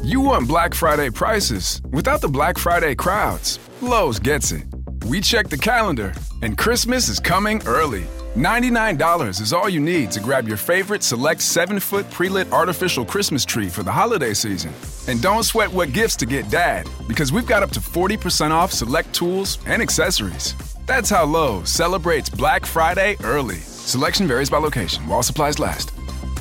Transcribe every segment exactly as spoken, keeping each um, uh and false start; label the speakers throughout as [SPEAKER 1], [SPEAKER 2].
[SPEAKER 1] You want Black Friday prices without the Black Friday crowds. Lowe's gets it. We check the calendar, and Christmas is coming early. ninety-nine dollars is all you need to grab your favorite select seven-foot pre-lit artificial Christmas tree for the holiday season. And don't sweat what gifts to get Dad, because we've got up to forty percent off select tools and accessories. That's how Lowe's celebrates Black Friday early. Selection varies by location, while supplies last.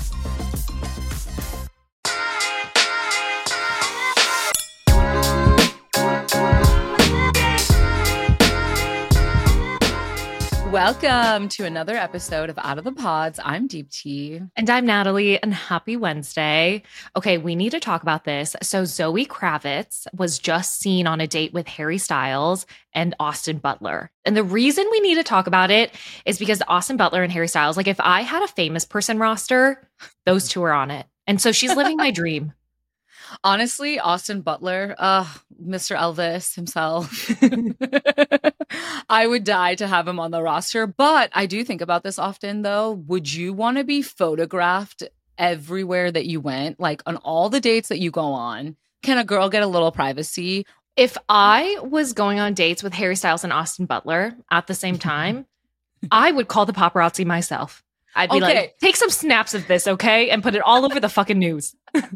[SPEAKER 2] Welcome to another episode of Out of the Pods. I'm Deep T.
[SPEAKER 3] And I'm Natalie, and happy Wednesday. Okay, we need to talk about this. So Zoe Kravitz was just seen on a date with Harry Styles and Austin Butler. And the reason we need to talk about it is because Austin Butler and Harry Styles, like if I had a famous person roster, those two are on it. And so she's living my dream.
[SPEAKER 2] Honestly, Austin Butler, uh, Mister Elvis himself. I would die to have him on the roster. But I do think about this often, though. Would you want to be photographed everywhere that you went? Like on all the dates that you go on? Can a girl get a little privacy?
[SPEAKER 3] If I was going on dates with Harry Styles and Austin Butler at the same time, I would call the paparazzi myself. I'd be okay. like, take some snaps of this, okay? And put it all over the fucking news.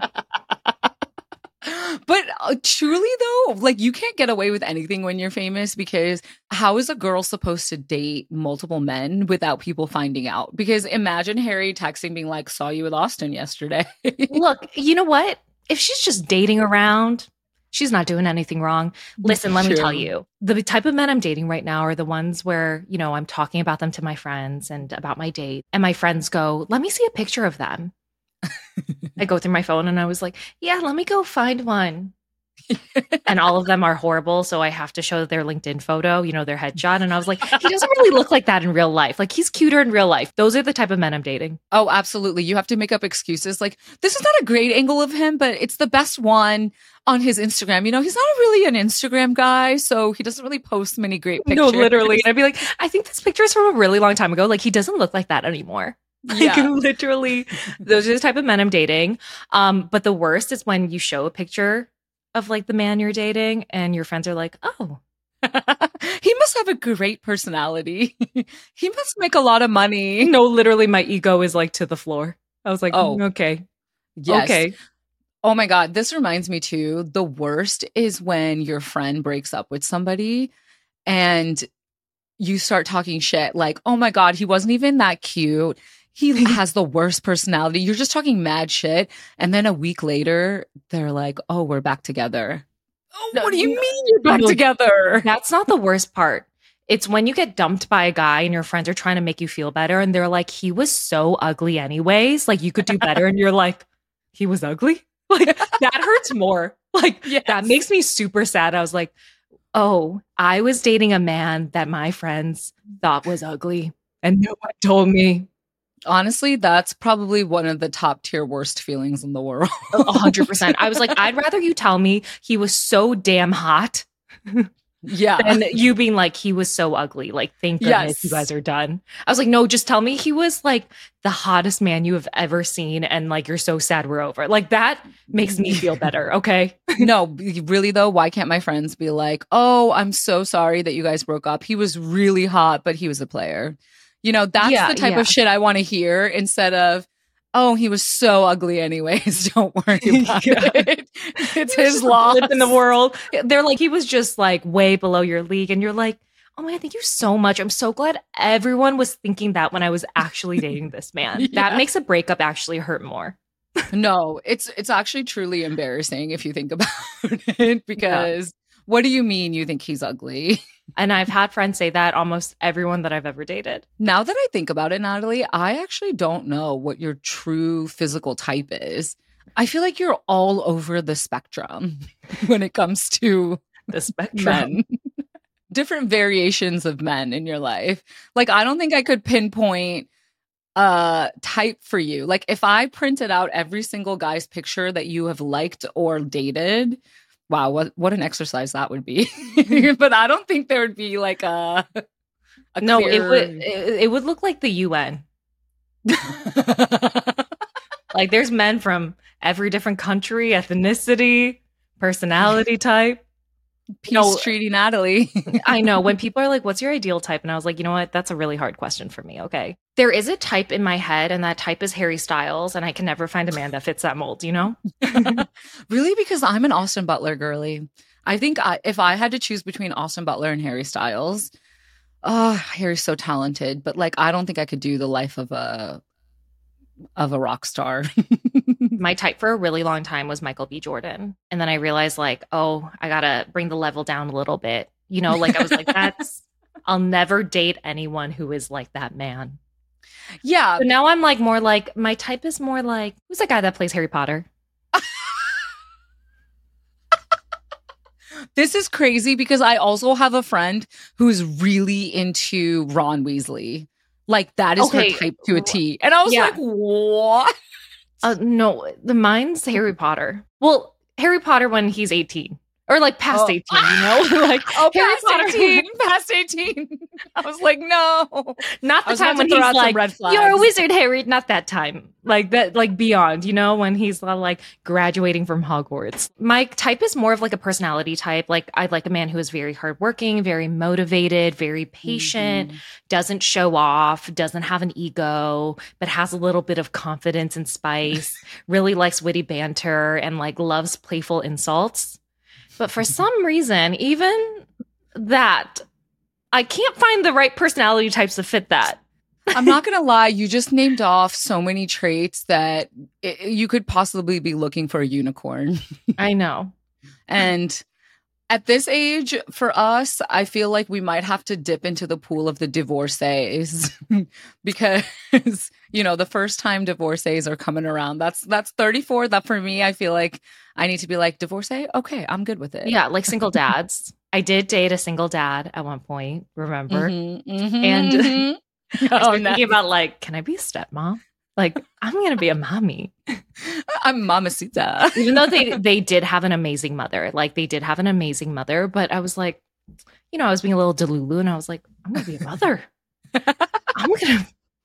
[SPEAKER 2] But uh, truly, though, like you can't get away with anything when you're famous, because how is a girl supposed to date multiple men without people finding out? Because imagine Harry texting being like, saw you with Austin yesterday.
[SPEAKER 3] Look, you know what? If she's just dating around, she's not doing anything wrong. Listen, let
[SPEAKER 2] True.
[SPEAKER 3] me tell you, the type of men I'm dating right now are the ones where, you know, I'm talking about them to my friends and about my date. And my friends go, let me see a picture of them. I go through my phone and I was like, yeah, let me go find one. And all of them are horrible. So I have to show their LinkedIn photo, you know, their headshot. And I was like, he doesn't really look like that in real life. Like he's cuter in real life. Those are the type of men I'm dating.
[SPEAKER 2] Oh, absolutely. You have to make up excuses. Like, this is not a great angle of him, but it's the best one on his Instagram. You know, he's not really an Instagram guy, so he doesn't really post many great pictures.
[SPEAKER 3] No, literally. And I'd be like, I think this picture is from a really long time ago. Like he doesn't look like that anymore. Like
[SPEAKER 2] yeah.
[SPEAKER 3] literally, those are the type of men I'm dating. Um, but the worst is when you show a picture of like the man you're dating and your friends are like, oh.
[SPEAKER 2] He must have a great personality. He must make a lot of money.
[SPEAKER 3] No, literally my ego is like to the floor. I was like, oh, okay.
[SPEAKER 2] Yes.
[SPEAKER 3] Okay.
[SPEAKER 2] Oh my God. This reminds me too. The worst is when your friend breaks up with somebody and you start talking shit like, oh my God, he wasn't even that cute. He has the worst personality. You're just talking mad shit. And then a week later, they're like, oh, we're back together. Oh,
[SPEAKER 3] No,
[SPEAKER 2] what do you
[SPEAKER 3] no,
[SPEAKER 2] mean you're back
[SPEAKER 3] no,
[SPEAKER 2] together?
[SPEAKER 3] That's not the worst part. It's when you get dumped by a guy and your friends are trying to make you feel better. And they're like, he was so ugly anyways. Like you could do better. And you're like, he was ugly? Like that hurts more. Like yes. That makes me super sad. I was like, oh, I was dating a man that my friends thought was ugly. And no one told me.
[SPEAKER 2] Honestly, that's probably one of the top tier worst feelings in the world.
[SPEAKER 3] A hundred percent. I was like, I'd rather you tell me he was so damn hot.
[SPEAKER 2] Yeah.
[SPEAKER 3] Than you being like, he was so ugly. Like, thank goodness
[SPEAKER 2] yes.
[SPEAKER 3] you guys are done. I was like, no, just tell me he was like the hottest man you have ever seen. And like, you're so sad we're over. Like that makes me feel better. Okay.
[SPEAKER 2] No, really though, why can't my friends be like, oh, I'm so sorry that you guys broke up. He was really hot, but he was a player. You know, that's
[SPEAKER 3] yeah,
[SPEAKER 2] the type
[SPEAKER 3] yeah.
[SPEAKER 2] of shit I want to hear instead of, oh, he was so ugly anyways. Don't worry about
[SPEAKER 3] yeah.
[SPEAKER 2] it. It's his loss.
[SPEAKER 3] In the world. They're like, he was just like way below your league. And you're like, oh my God, thank you so much. I'm so glad everyone was thinking that when I was actually dating this man. Yeah. That makes a breakup actually hurt more.
[SPEAKER 2] No, it's it's actually truly embarrassing if you think about it, because yeah. What do you mean you think he's ugly?
[SPEAKER 3] And I've had friends say that, almost everyone that I've ever dated.
[SPEAKER 2] Now that I think about it, Natalie, I actually don't know what your true physical type is. I feel like you're all over the spectrum when it comes to
[SPEAKER 3] the spectrum.
[SPEAKER 2] Men. Different variations of men in your life. Like, I don't think I could pinpoint a type for you. Like, if I printed out every single guy's picture that you have liked or dated, wow, what what an exercise that would be. But I don't think there would be like a, a
[SPEAKER 3] no,
[SPEAKER 2] clear...
[SPEAKER 3] it would it, it would look like the U N. Like there's men from every different country, ethnicity, personality type.
[SPEAKER 2] Peace
[SPEAKER 3] No.
[SPEAKER 2] treaty Natalie.
[SPEAKER 3] I know when people are like, what's your ideal type? And I was like, you know what? That's a really hard question for me. Okay. There is a type in my head, and that type is Harry Styles, and I can never find a man that fits that mold, you know?
[SPEAKER 2] Really? Because I'm an Austin Butler girly. I think I, if I had to choose between Austin Butler and Harry Styles, oh, Harry's so talented, but like I don't think I could do the life of a of a rock star.
[SPEAKER 3] My type for a really long time was Michael B. Jordan. And then I realized like, oh, I got to bring the level down a little bit. You know, like I was like, that's, I'll never date anyone who is like that man.
[SPEAKER 2] Yeah.
[SPEAKER 3] So now I'm like more like, my type is more like, who's that guy that plays Harry Potter?
[SPEAKER 2] This is crazy because I also have a friend who's really into Ron Weasley. Like that is
[SPEAKER 3] Okay.
[SPEAKER 2] her type to a T. And I was
[SPEAKER 3] Yeah.
[SPEAKER 2] like, what?
[SPEAKER 3] Uh, no, the mine's Harry Potter. Well, Harry Potter when he's eighteen. Or like past
[SPEAKER 2] Oh.
[SPEAKER 3] eighteen, you know? Like
[SPEAKER 2] Oh,
[SPEAKER 3] Harry
[SPEAKER 2] past
[SPEAKER 3] Potter.
[SPEAKER 2] eighteen. Past eighteen. I was like, no.
[SPEAKER 3] Not
[SPEAKER 2] I
[SPEAKER 3] the
[SPEAKER 2] was
[SPEAKER 3] time
[SPEAKER 2] about
[SPEAKER 3] when
[SPEAKER 2] to throw
[SPEAKER 3] he's
[SPEAKER 2] out some
[SPEAKER 3] like,
[SPEAKER 2] red
[SPEAKER 3] you're a
[SPEAKER 2] flags.
[SPEAKER 3] wizard, Harry. Not that time. Like that, like beyond, you know, when he's uh, like graduating from Hogwarts. My type is more of like a personality type. Like I'd like a man who is very hardworking, very motivated, very patient,
[SPEAKER 2] Mhm.
[SPEAKER 3] doesn't show off, doesn't have an ego, but has a little bit of confidence and spice, really likes witty banter and like loves playful insults. But for some reason, even that, I can't find the right personality types to fit that.
[SPEAKER 2] I'm not going to lie. You just named off so many traits that it, you could possibly be looking for a unicorn.
[SPEAKER 3] I know.
[SPEAKER 2] And at this age, for us, I feel like we might have to dip into the pool of the divorcees because, you know, the first time divorcees are coming around. That's that's thirty-four. That for me, I feel like I need to be like, divorcee? Okay, I'm good with it.
[SPEAKER 3] Yeah, like single dads. I did date a single dad at one point, remember?
[SPEAKER 2] Mhm, mhm,
[SPEAKER 3] And-
[SPEAKER 2] mhm.
[SPEAKER 3] I
[SPEAKER 2] oh,
[SPEAKER 3] started
[SPEAKER 2] no.
[SPEAKER 3] thinking about like, can I be a stepmom? Like, I'm going to be a mommy.
[SPEAKER 2] I'm mamacita.
[SPEAKER 3] Even though they they did have an amazing mother. Like, they did have an amazing mother. But I was like, you know, I was being a little delulu and I was like, I'm going to be a mother. I'm going to.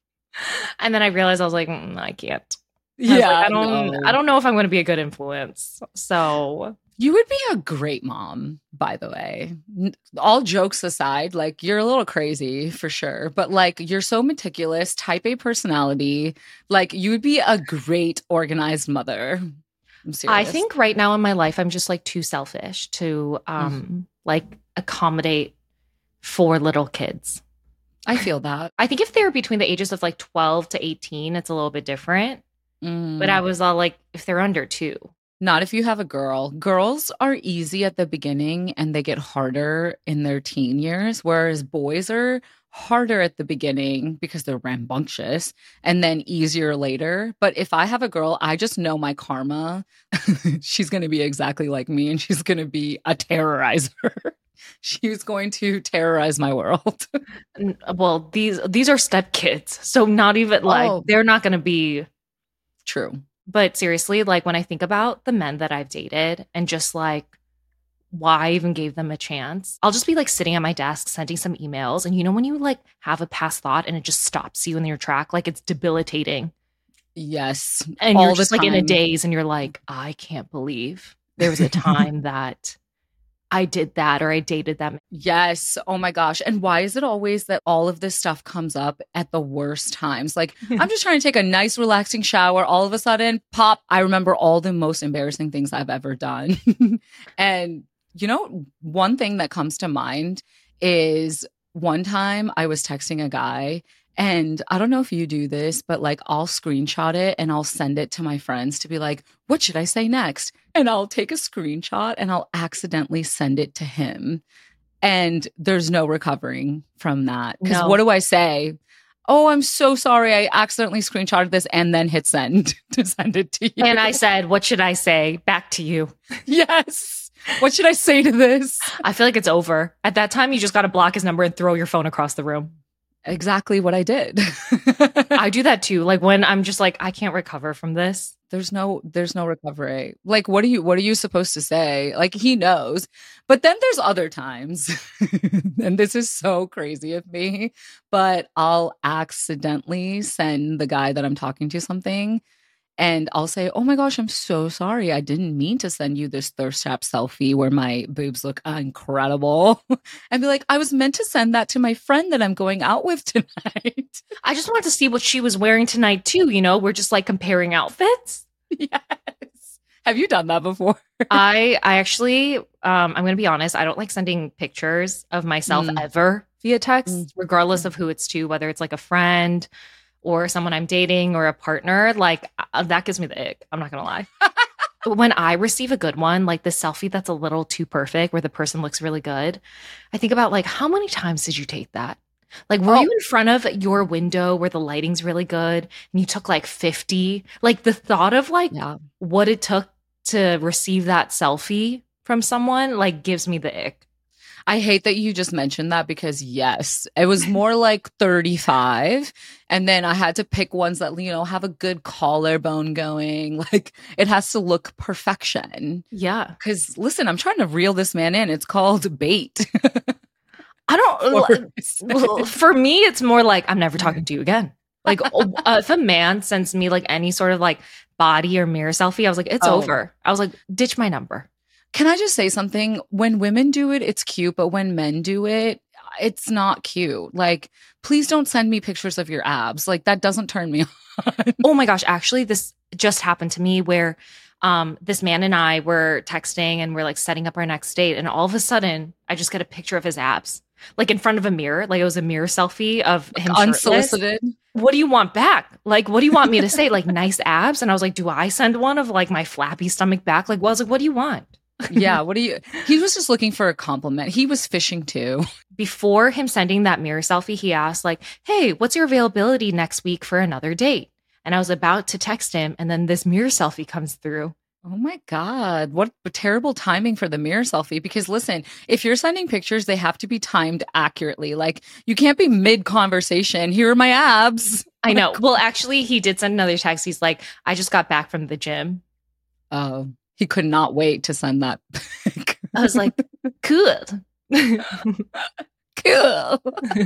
[SPEAKER 3] And then I realized I was like, mm, I can't. I was
[SPEAKER 2] Yeah,
[SPEAKER 3] like, I don't
[SPEAKER 2] no.
[SPEAKER 3] I don't know if I'm going to be a good influence. So
[SPEAKER 2] You would be a great mom, by the way. N- All jokes aside, like you're a little crazy for sure, but like you're so meticulous, type A personality. Like you would be a great organized mother. I'm serious.
[SPEAKER 3] I think right now in my life, I'm just like too selfish to um like accommodate four little kids.
[SPEAKER 2] I feel that.
[SPEAKER 3] I think if they're between the ages of like twelve to eighteen, it's a little bit different.
[SPEAKER 2] Mm.
[SPEAKER 3] But I was all like, if they're under two.
[SPEAKER 2] Not if you have a girl. Girls are easy at the beginning and they get harder in their teen years, whereas boys are harder at the beginning because they're rambunctious and then easier later. But if I have a girl, I just know my karma. She's going to be exactly like me and she's going to be a terrorizer. She's going to terrorize my world.
[SPEAKER 3] N- Well, these these are stepkids. So not even like
[SPEAKER 2] Oh.
[SPEAKER 3] they're not going to be.
[SPEAKER 2] True.
[SPEAKER 3] But seriously, like when I think about the men that I've dated and just like why I even gave them a chance, I'll just be like sitting at my desk sending some emails. And you know, when you like have a past thought and it just stops you in your track, like it's debilitating.
[SPEAKER 2] Yes.
[SPEAKER 3] And
[SPEAKER 2] All
[SPEAKER 3] you're
[SPEAKER 2] the
[SPEAKER 3] just like in a
[SPEAKER 2] time.
[SPEAKER 3] daze and you're like, I can't believe there was a time that I did that or I dated them.
[SPEAKER 2] Yes. Oh my gosh. And why is it always that all of this stuff comes up at the worst times? Like, I'm just trying to take a nice, relaxing shower. All of a sudden, pop, I remember all the most embarrassing things I've ever done. And, you know, one thing that comes to mind is one time I was texting a guy. And I don't know if you do this, but like I'll screenshot it and I'll send it to my friends to be like, what should I say next? And I'll take a screenshot and I'll accidentally send it to him. And there's no recovering from that. Because
[SPEAKER 3] No.
[SPEAKER 2] what do I say? Oh, I'm so sorry. I accidentally screenshotted this and then hit send to send it to you.
[SPEAKER 3] And I said, what should I say? Back to you.
[SPEAKER 2] yes. What should I say to this?
[SPEAKER 3] I feel like it's over. At that time, you just got to block his number and throw your phone across the room.
[SPEAKER 2] Exactly what I did.
[SPEAKER 3] I do that too. Like when I'm just like, I can't recover from this.
[SPEAKER 2] there's no there's no recovery. Like what are you what are you supposed to say? Like he knows. But then there's other times. And this is so crazy of me, but I'll accidentally send the guy that I'm talking to something And I'll say, oh my gosh, I'm so sorry. I didn't mean to send you this thirst trap selfie where my boobs look incredible. And be like, I was meant to send that to my friend that I'm going out with tonight.
[SPEAKER 3] I just wanted to see what she was wearing tonight too. You know, we're just like comparing outfits.
[SPEAKER 2] Yes. Have you done that before?
[SPEAKER 3] I I actually, um, I'm going to be honest. I don't like sending pictures of myself
[SPEAKER 2] Mm.
[SPEAKER 3] ever via text,
[SPEAKER 2] Mm.
[SPEAKER 3] regardless of who it's to, whether it's like a friend or someone I'm dating or a partner. Like uh, that gives me the ick. I'm not going to lie. But when I receive a good one, like the selfie that's a little too perfect, where the person looks really good, I think about like, how many times did you take that? Like, were
[SPEAKER 2] Oh.
[SPEAKER 3] you in front of your window where the lighting's really good and you took like fifty? Like the thought of like
[SPEAKER 2] Yeah.
[SPEAKER 3] what it took to receive that selfie from someone like gives me the ick.
[SPEAKER 2] I hate that you just mentioned that because yes, it was more like thirty-five. And then I had to pick ones that, you know, have a good collarbone going. Like it has to look perfection.
[SPEAKER 3] Yeah.
[SPEAKER 2] Because listen, I'm trying to reel this man in. It's called bait.
[SPEAKER 3] I don't,
[SPEAKER 2] Or-
[SPEAKER 3] well, for me, it's more like I'm never talking to you again. Like uh, if a man sends me like any sort of like body or mirror selfie, I was like, it's
[SPEAKER 2] Oh.
[SPEAKER 3] over. I was like, ditch my number.
[SPEAKER 2] Can I just say something? When women do it, it's cute, but when men do it, it's not cute. Like, please don't send me pictures of your abs. Like, that doesn't turn me on.
[SPEAKER 3] Oh my gosh, actually, this just happened to me where um, this man and I were texting and we're like setting up our next date. And all of a sudden, I just get a picture of his abs, like in front of a mirror. Like it was a mirror selfie of him shirtless.
[SPEAKER 2] Unsolicited.
[SPEAKER 3] What do you want back? Like, what do you want me to say? Like, nice abs? And I was like, do I send one of like my flappy stomach back? Like, well, I was like, what do you want?
[SPEAKER 2] Yeah. What do you? He was just looking for a compliment. He was fishing too.
[SPEAKER 3] Before him sending that mirror selfie, he asked like, hey, what's your availability next week for another date? And I was about to text him. And then this mirror selfie comes through.
[SPEAKER 2] Oh my God. What terrible timing for the mirror selfie. Because listen, if you're sending pictures, they have to be timed accurately. Like you can't be mid conversation. Here are my abs.
[SPEAKER 3] I know. Well, actually, he did send another text. He's like, I just got back from the gym.
[SPEAKER 2] Oh, he could not wait to send that.
[SPEAKER 3] I was like, cool.
[SPEAKER 2] Cool.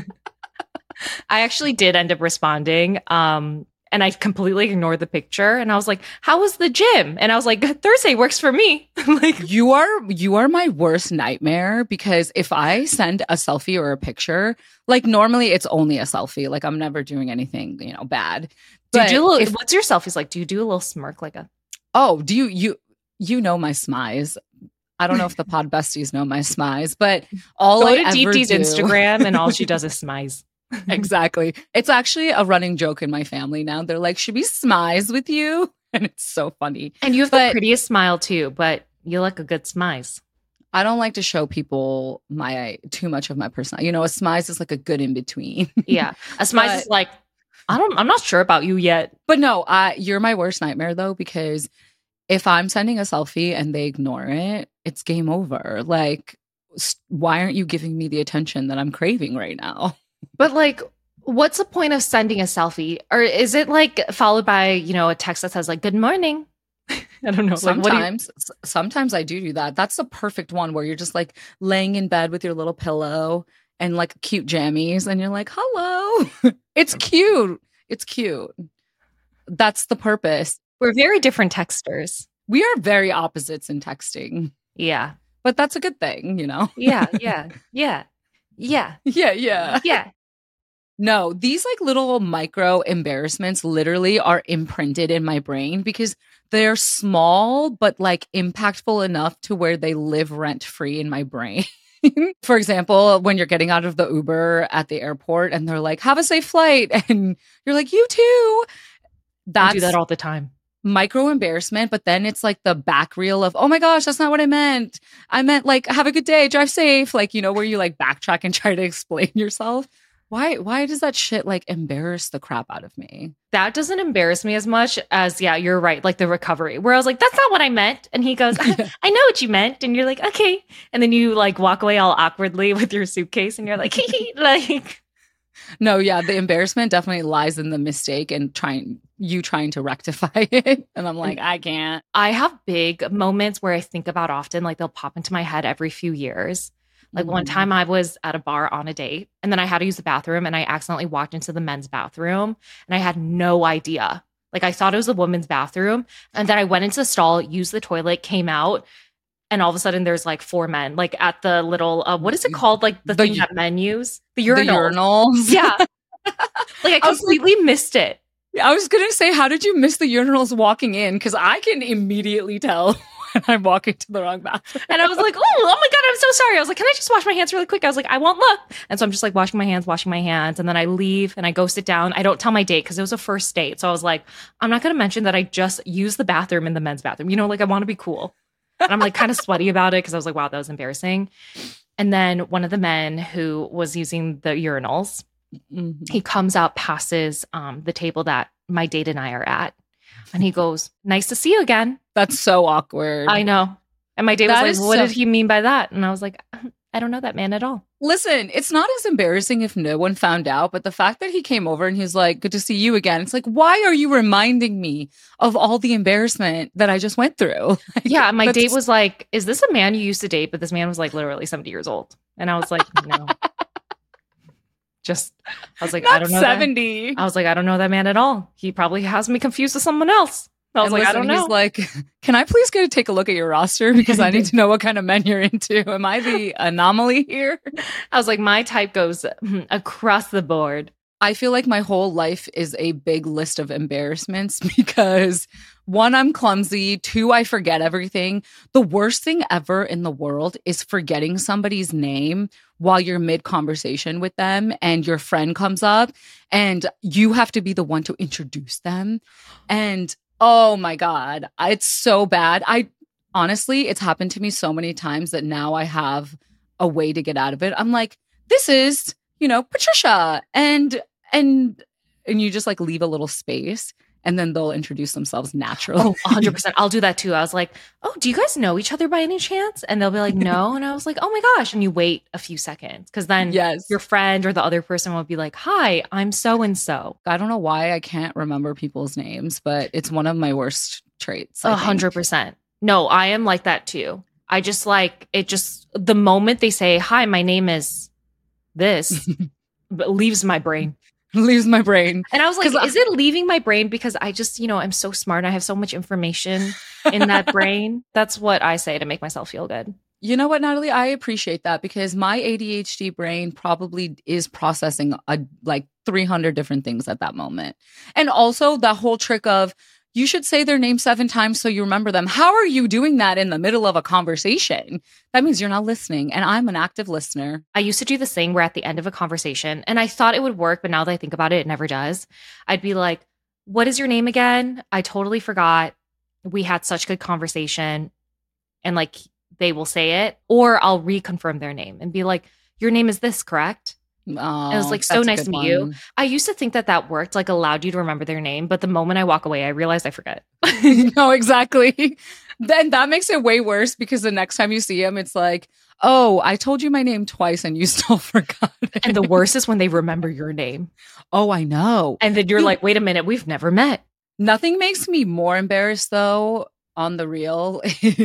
[SPEAKER 3] I actually did end up responding. Um, and I completely ignored the picture. And I was like, how was the gym? And I was like, Thursday works for me. Like,
[SPEAKER 2] You are you are my worst nightmare because if I send a selfie or a picture, like normally it's only a selfie. Like I'm never doing anything, you know, bad.
[SPEAKER 3] do you
[SPEAKER 2] But
[SPEAKER 3] do a little,
[SPEAKER 2] if-
[SPEAKER 3] what's your selfies like? Do you do a little smirk like a,
[SPEAKER 2] oh, do you you you know my smize? I don't know if the pod besties know my smize, but all
[SPEAKER 3] go
[SPEAKER 2] I
[SPEAKER 3] to
[SPEAKER 2] ever
[SPEAKER 3] Deepti's
[SPEAKER 2] do,
[SPEAKER 3] Instagram and all she does is smize.
[SPEAKER 2] exactly. It's actually a running joke in my family now. They're like, "Should we smize with you?" And it's so funny.
[SPEAKER 3] And you have
[SPEAKER 2] But-
[SPEAKER 3] the prettiest smile too, but you like a good smize.
[SPEAKER 2] I don't like to show people my too much of my personality. You know, a smize is like a good in between.
[SPEAKER 3] Yeah. A smize
[SPEAKER 2] But-
[SPEAKER 3] is like, I don't, I'm not sure about you yet.
[SPEAKER 2] But no, I you're my worst nightmare though, because if I'm sending a selfie and they ignore it, it's game over. Like, s- why aren't you giving me the attention that I'm craving right now?
[SPEAKER 3] But like, what's the point of sending a selfie? Or is it like followed by, you know, a text that says like, good morning? I don't know. Like, what do you-
[SPEAKER 2] Sometimes, s- sometimes I do do that. That's the perfect one where you're just like laying in bed with your little pillow and like cute jammies, and you're like, "Hello." It's cute. It's cute. That's the purpose.
[SPEAKER 3] We're very different texters.
[SPEAKER 2] We are very opposites in texting,
[SPEAKER 3] Yeah.
[SPEAKER 2] but that's a good thing, you know?
[SPEAKER 3] Yeah. Yeah. Yeah. Yeah.
[SPEAKER 2] Yeah, yeah.
[SPEAKER 3] Yeah.
[SPEAKER 2] No, these like little micro embarrassments literally are imprinted in my brain because they're small, but like impactful enough to where they live rent free in my brain. For example, when you're getting out of the Uber at the airport and they're like, have a safe flight. And you're like, you too.
[SPEAKER 3] I
[SPEAKER 2] That's
[SPEAKER 3] do that all the time.
[SPEAKER 2] micro embarrassment. But then it's like the back reel of, oh my gosh, that's not what I meant. I meant like, have a good day, drive safe. Like, you know, where you like backtrack and try to explain yourself. Why, why does that shit like embarrass the crap out of me?
[SPEAKER 3] That doesn't embarrass me as much as, yeah, you're right. Like the recovery where I was like, that's not what I meant. And he goes,
[SPEAKER 2] Yeah.
[SPEAKER 3] I know what you meant. And you're like, okay. And then you like walk away all awkwardly with your suitcase and you're like, like,
[SPEAKER 2] No, yeah, the embarrassment definitely lies in the mistake and trying you trying to rectify it. And I'm like, I can't.
[SPEAKER 3] I have big moments where I think about often, like they'll pop into my head every few years. Like one
[SPEAKER 2] Mhm.
[SPEAKER 3] time I was at a bar on a date and then I had to use the bathroom and I accidentally walked into the men's bathroom and I had no idea Like I thought it was the women's bathroom. And then I went into the stall, used the toilet, came out. And all of a sudden there's like four men, like at the little, uh, what is it called? Like the, the thing that men use? The urinals.
[SPEAKER 2] The urinals.
[SPEAKER 3] Yeah. Like I completely I like, missed it.
[SPEAKER 2] I was going to say, how did you miss the urinals walking in? Because I can immediately tell when I'm walking to the wrong bathroom.
[SPEAKER 3] And I was like, oh, oh my God, I'm so sorry. I was like, can I just wash my hands really quick? I was like, I won't look. And so I'm just like washing my hands, washing my hands. And then I leave and I go sit down. I don't tell my date because it was a first date. So I was like, I'm not going to mention that I just used the bathroom in the men's bathroom. You know, like I want to be cool. And I'm like kind of sweaty about it because I was like, wow, that was embarrassing. And then one of the men who was using the urinals, mm-hmm. he comes out, passes um, the table that my date and I are at. And he goes, nice to see you again.
[SPEAKER 2] That's so awkward.
[SPEAKER 3] I know. And my date
[SPEAKER 2] that
[SPEAKER 3] was like, what
[SPEAKER 2] so-
[SPEAKER 3] did he mean by that? And I was like, I don't know that man at all.
[SPEAKER 2] Listen, it's not as embarrassing if no one found out, but the fact that he came over and he's like, good to see you again. It's like, why are you reminding me of all the embarrassment that I just went through? Like,
[SPEAKER 3] yeah, my date was like, is this a man you used to date? But this man was like literally seventy years old. And I was like, no. Just, I was like,
[SPEAKER 2] not
[SPEAKER 3] I don't know.
[SPEAKER 2] seventy.
[SPEAKER 3] That. I was like, I don't know that man at all. He probably has me confused with someone else. I was
[SPEAKER 2] and
[SPEAKER 3] like,
[SPEAKER 2] listen,
[SPEAKER 3] I don't know.
[SPEAKER 2] He's like, can I please go take a look at your roster? Because I need to know what kind of men you're into. Am I the anomaly here?
[SPEAKER 3] I was like, my type goes across the board.
[SPEAKER 2] I feel like my whole life is a big list of embarrassments because one, I'm clumsy. Two, I forget everything. The worst thing ever in the world is forgetting somebody's name while you're mid-conversation with them and your friend comes up and you have to be the one to introduce them. And oh my God, it's so bad. I honestly, it's happened to me so many times that now I have a way to get out of it. I'm like, this is, you know, Patricia. And, and, and you just like leave a little space and then they'll introduce themselves naturally.
[SPEAKER 3] Oh, one hundred percent. I'll do that too. I was like, oh, do you guys know each other by any chance? And they'll be like, no. And I was like, oh my gosh. And you wait a few seconds because then
[SPEAKER 2] yes.
[SPEAKER 3] your friend or the other person will be like, hi, I'm so-and-so.
[SPEAKER 2] I don't know why I can't remember people's names, but it's one of my worst traits.
[SPEAKER 3] A hundred percent. No, I am like that too. I just like, it just, the moment they say, hi, my name is this, but leaves my brain.
[SPEAKER 2] Leaves my brain.
[SPEAKER 3] And I was like, is it leaving my brain? Because I just, you know, I'm so smart. I have so much information in that brain. That's what I say to make myself feel good.
[SPEAKER 2] You know what, Natalie? I appreciate that because my A D H D brain probably is processing a, like three hundred different things at that moment. And also the whole trick of you should say their name seven times so you remember them. How are you doing that in the middle of a conversation? That means you're not listening. And I'm an active listener.
[SPEAKER 3] I used to do this thing where at the end of a conversation, and I thought it would work, but now that I think about it, it never does. I'd be like, what is your name again? I totally forgot. We had such good conversation. And like, they will say it, or I'll reconfirm their name and be like, your name is this, correct?
[SPEAKER 2] Oh,
[SPEAKER 3] and it was like, so nice to meet one. you. I used to think that that worked, like allowed you to remember their name. But the moment I walk away, I realized I forget.
[SPEAKER 2] No, exactly. Then that makes it way worse because the next time you see him, it's like, oh, I told you my name twice and you still forgot it.
[SPEAKER 3] And the worst is when they remember your name.
[SPEAKER 2] Oh, I know.
[SPEAKER 3] And then you're like, wait a minute, we've never met.
[SPEAKER 2] Nothing makes me more embarrassed though on the real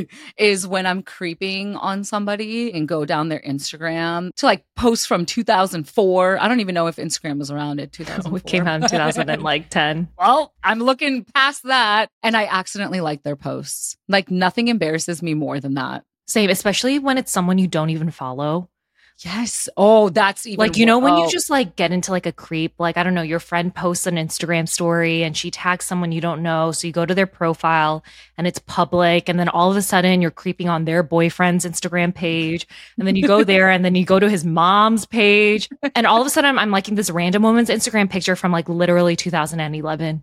[SPEAKER 2] is when I'm creeping on somebody and go down their Instagram to like post from two thousand four. I don't even know if Instagram was around in two thousand four.
[SPEAKER 3] We came out in two thousand ten.
[SPEAKER 2] Well, I'm looking past that and I accidentally like their posts. Like nothing embarrasses me more than that.
[SPEAKER 3] Same, especially when it's someone you don't even follow.
[SPEAKER 2] Yes. Oh, that's even
[SPEAKER 3] like, you know,
[SPEAKER 2] more,
[SPEAKER 3] when
[SPEAKER 2] oh.
[SPEAKER 3] you just like get into like a creep, like, I don't know, your friend posts an Instagram story and she tags someone you don't know. So you go to their profile and it's public. And then all of a sudden you're creeping on their boyfriend's Instagram page. And then you go there and then you go to his mom's page. And all of a sudden I'm, I'm liking this random woman's Instagram picture from like literally two thousand eleven.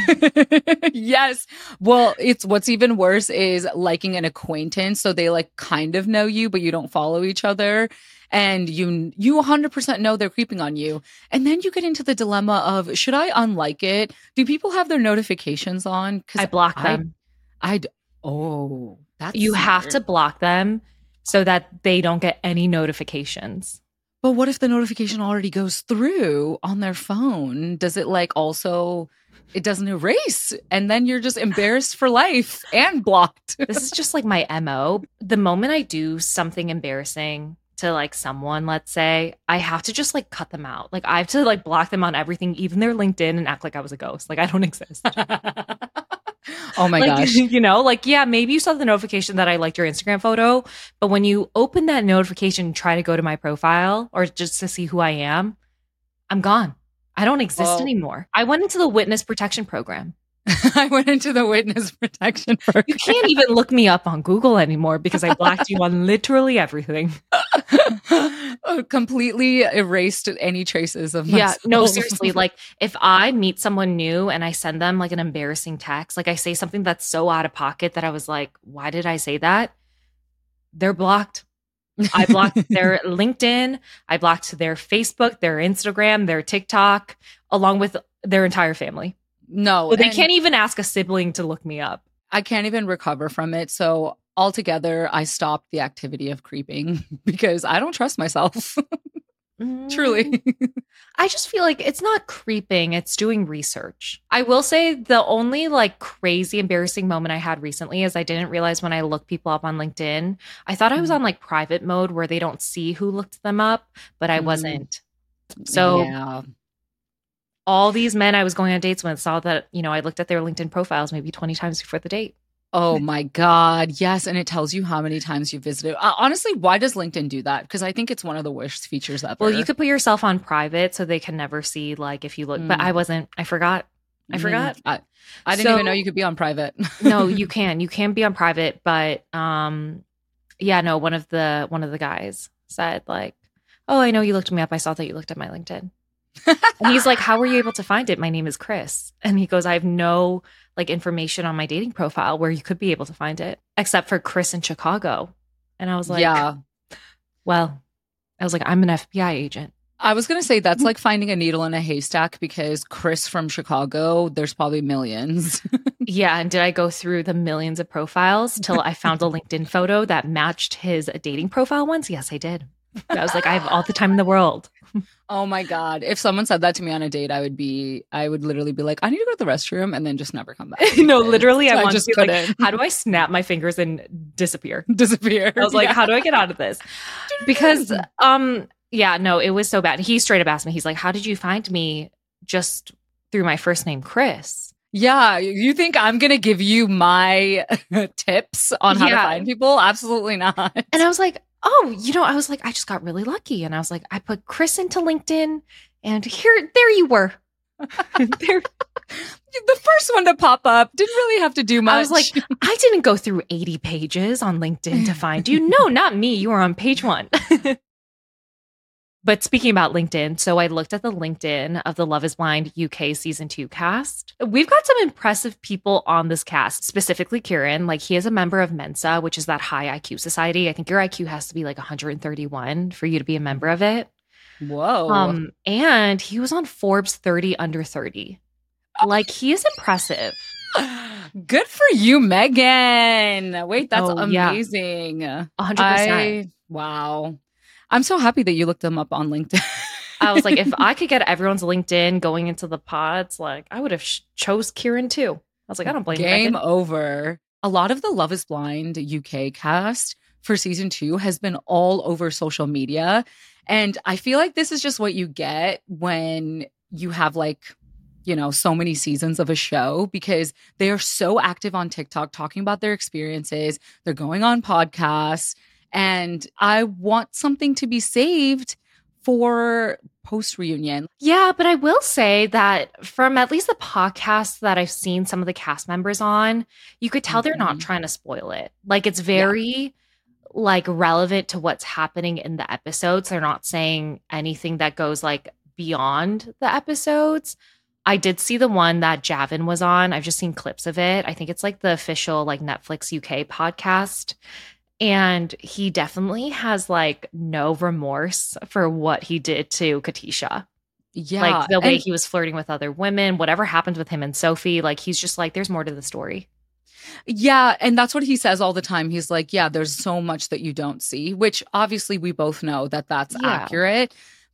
[SPEAKER 2] Yes. Well, it's what's even worse is liking an acquaintance. So they like kind of know you, but you don't follow each other. And you you one hundred percent know they're creeping on you. And then you get into the dilemma of, should I unlike it? Do people have their notifications on?
[SPEAKER 3] I block them.
[SPEAKER 2] I, oh, that's
[SPEAKER 3] You
[SPEAKER 2] weird.
[SPEAKER 3] have to block them so that they don't get any notifications.
[SPEAKER 2] But what if the notification already goes through on their phone? Does it like also... It doesn't erase. And then you're just embarrassed for life and blocked.
[SPEAKER 3] This is just like my M O. The moment I do something embarrassing to like someone, let's say, I have to just like cut them out. Like I have to like block them on everything, even their LinkedIn, and act like I was a ghost. Like I don't exist.
[SPEAKER 2] Oh my
[SPEAKER 3] like,
[SPEAKER 2] gosh.
[SPEAKER 3] You know, like, yeah, maybe you saw the notification that I liked your Instagram photo, but when you open that notification and try to go to my profile or just to see who I am, I'm gone. I don't exist
[SPEAKER 2] Well,
[SPEAKER 3] anymore. I went into the witness protection program.
[SPEAKER 2] I went into the witness protection program.
[SPEAKER 3] You can't even look me up on Google anymore because I blocked you on literally everything.
[SPEAKER 2] Completely erased any traces of myself.
[SPEAKER 3] Yeah, no, seriously. Like if I meet someone new and I send them like an embarrassing text, like I say something that's so out of pocket that I was like, why did I say that? They're blocked. I blocked their LinkedIn. I blocked their Facebook, their Instagram, their TikTok, along with their entire family.
[SPEAKER 2] No,
[SPEAKER 3] so they can't even ask a sibling to look me up.
[SPEAKER 2] I can't even recover from it. So altogether, I stopped the activity of creeping because I don't trust myself.
[SPEAKER 3] Mm.
[SPEAKER 2] Truly.
[SPEAKER 3] I just feel like it's not creeping, it's doing research. I will say the only like crazy embarrassing moment I had recently is I didn't realize when I looked people up on LinkedIn, I thought I was on like private mode where they don't see who looked them up, but I wasn't. So
[SPEAKER 2] yeah.
[SPEAKER 3] all these men I was going on dates with saw that, you know, I looked at their LinkedIn profiles maybe twenty times before the date.
[SPEAKER 2] Oh my God. Yes. And it tells you how many times you visited. Uh, honestly, why does LinkedIn do that? Because I think it's one of the worst features ever.
[SPEAKER 3] Well, you could put yourself on private so they can never see like if you look, mm. but I wasn't, I forgot. I mm. forgot.
[SPEAKER 2] I, I didn't so, even know you could be on private.
[SPEAKER 3] No, you can. You can be on private, but um, yeah, no, one of the one of the guys said like, oh, I know you looked me up. I saw that you looked at my LinkedIn. And he's like, how were you able to find it? My name is Chris. And he goes, I have no like information on my dating profile where you could be able to find it except for Chris in Chicago. And I was like,
[SPEAKER 2] yeah,
[SPEAKER 3] well, I was like, I'm an F B I agent.
[SPEAKER 2] I was going to say that's like finding a needle in a haystack because Chris from Chicago, there's probably millions.
[SPEAKER 3] Yeah. And did I go through the millions of profiles till I found a LinkedIn photo that matched his dating profile ones? Yes, I did. I was like, I have all the time in the world.
[SPEAKER 2] Oh my God. If someone said that to me on a date, I would be, I would literally be like, I need to go to the restroom and then just never come back.
[SPEAKER 3] No, literally, I, I want
[SPEAKER 2] just
[SPEAKER 3] to be like, how do I snap my fingers and disappear?
[SPEAKER 2] Disappear.
[SPEAKER 3] I was like,
[SPEAKER 2] yeah.
[SPEAKER 3] how do I get out of this? Because, um, yeah, no, it was so bad. He straight up asked me, he's like, how did you find me just through my first name, Chris?
[SPEAKER 2] Yeah. You think I'm going to give you my tips on how yeah. to find people? Absolutely not.
[SPEAKER 3] And I was like, oh, you know, I was like, I just got really lucky. And I was like, I put Chris into LinkedIn and here, there you were. There.
[SPEAKER 2] The first one to pop up. Didn't really have to do much.
[SPEAKER 3] I was like, I didn't go through eighty pages on LinkedIn to find you. No, not me. You were on page one. But speaking about LinkedIn, so I looked at the LinkedIn of the Love is Blind U K season two cast. We've got some impressive people on this cast, specifically Kieran. Like he is a member of Mensa, which is that high I Q society. I think your I Q has to be like one hundred thirty-one for you to be a member of it.
[SPEAKER 2] Whoa.
[SPEAKER 3] Um, and he was on Forbes thirty under thirty. Like he is impressive.
[SPEAKER 2] Good for you, Megan. Wait, that's
[SPEAKER 3] oh,
[SPEAKER 2] amazing.
[SPEAKER 3] Yeah. one hundred percent.
[SPEAKER 2] I, wow. I'm so happy that you looked them up on LinkedIn.
[SPEAKER 3] I was like, if I could get everyone's LinkedIn going into the pods, like I would have sh- chose Kieran too. I was like, I don't blame you.
[SPEAKER 2] Game over. A lot of the Love is Blind U K cast for season two has been all over social media. And I feel like this is just what you get when you have like, you know, so many seasons of a show because they are so active on TikTok talking about their experiences. They're going on podcasts. And I want something to be saved for post reunion.
[SPEAKER 3] Yeah, but I will say that from at least the podcasts that I've seen some of the cast members on, you could tell mm-hmm. they're not trying to spoil it. Like it's very yeah. like relevant to what's happening in the episodes. They're not saying anything that goes like beyond the episodes. I did see the one that Javin was on. I've just seen clips of it. I think it's like the official like Netflix U K podcast. And he definitely has like no remorse for what he did to Katisha.
[SPEAKER 2] Yeah.
[SPEAKER 3] Like the way
[SPEAKER 2] and-
[SPEAKER 3] he was flirting with other women, whatever happened with him and Sophie, like he's just like, there's more to the story.
[SPEAKER 2] Yeah. And that's what he says all the time. He's like, yeah, there's so much that you don't see, which obviously we both know that that's yeah. accurate.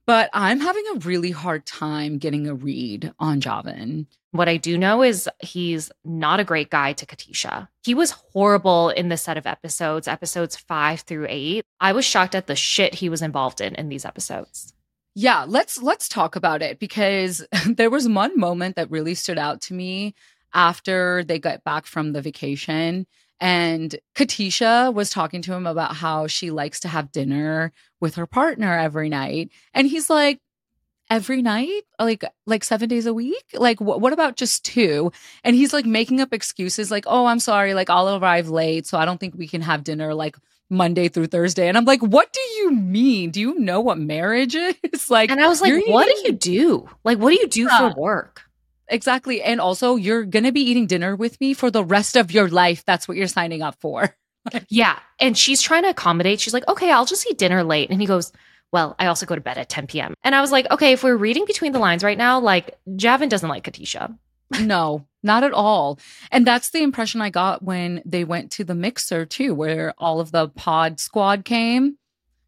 [SPEAKER 2] But I'm having a really hard time getting a read on Javan.
[SPEAKER 3] What I do know is he's not a great guy to Katisha. He was horrible in the set of episodes, episodes five through eight. I was shocked at the shit he was involved in in these episodes.
[SPEAKER 2] Yeah, let's let's talk about it, because there was one moment that really stood out to me after they got back from the vacation. And Katisha was talking to him about how she likes to have dinner with her partner every night. And he's like, every night? Like, like seven days a week? Like, wh- what about just two? And he's like making up excuses like, oh, I'm sorry. Like, I'll arrive late, so I don't think we can have dinner like Monday through Thursday. And I'm like, what do you mean? Do you know what marriage is? Like,
[SPEAKER 3] and I was like, what do you do? Like, what do you do
[SPEAKER 2] Yeah.
[SPEAKER 3] for work?
[SPEAKER 2] Exactly. And also, you're going to be eating dinner with me for the rest of your life. That's what you're signing up for.
[SPEAKER 3] Yeah. And she's trying to accommodate. She's like, okay, I'll just eat dinner late. And he goes, well, I also go to bed at ten p.m. And I was like, okay, if we're reading between the lines right now, like Javan doesn't like Katisha.
[SPEAKER 2] No, not at all. And that's the impression I got when they went to the mixer too, where all of the pod squad came.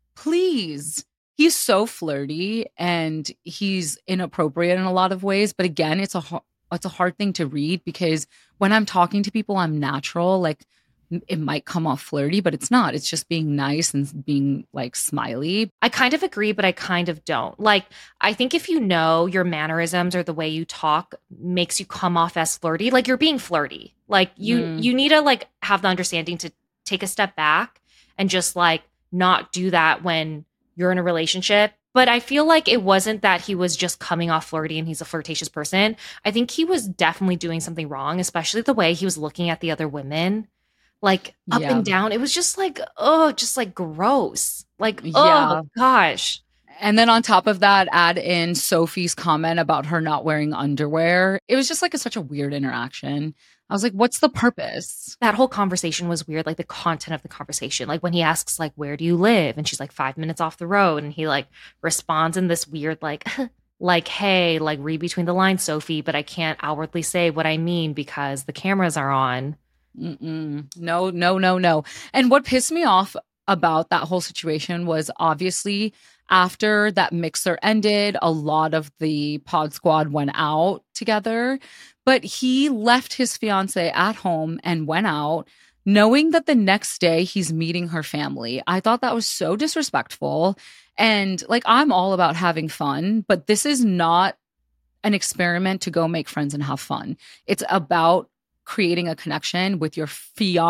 [SPEAKER 2] Please. He's so flirty and he's inappropriate in a lot of ways. But again, it's a ho- it's a hard thing to read, because when I'm talking to people, I'm natural. Like, it might come off flirty, but it's not. It's just being nice and being like smiley.
[SPEAKER 3] I kind of agree, but I kind of don't. Like, I think if you know your mannerisms or the way you talk makes you come off as flirty, like you're being flirty. Like you,
[SPEAKER 2] Mm.
[SPEAKER 3] you need to like have the understanding to take a step back and just like not do that when you're in a relationship. But I feel like it wasn't that he was just coming off flirty and he's a flirtatious person. I think he was definitely doing something wrong, especially the way he was looking at the other women. Like up
[SPEAKER 2] Yeah.
[SPEAKER 3] and down. It was just like, oh, just like gross. Like,
[SPEAKER 2] Yeah.
[SPEAKER 3] oh gosh.
[SPEAKER 2] And then on top of that, add in Sophie's comment about her not wearing underwear. It was just like a, such a weird interaction. I was like, what's the purpose?
[SPEAKER 3] That whole conversation was weird. Like the content of the conversation. Like when he asks, like, where do you live? And she's like, five minutes off the road. And he like responds in this weird, like, like, hey, like read between the lines, Sophie, but I can't outwardly say what I mean because the cameras are on.
[SPEAKER 2] Mm-mm. No, no, no, no. And what pissed me off about that whole situation was obviously after that mixer ended, a lot of the pod squad went out together, but he left his fiance at home and went out knowing that the next day he's meeting her family. I thought that was so disrespectful. And like, I'm all about having fun, but this is not an experiment to go make friends and have fun. It's about creating a connection with your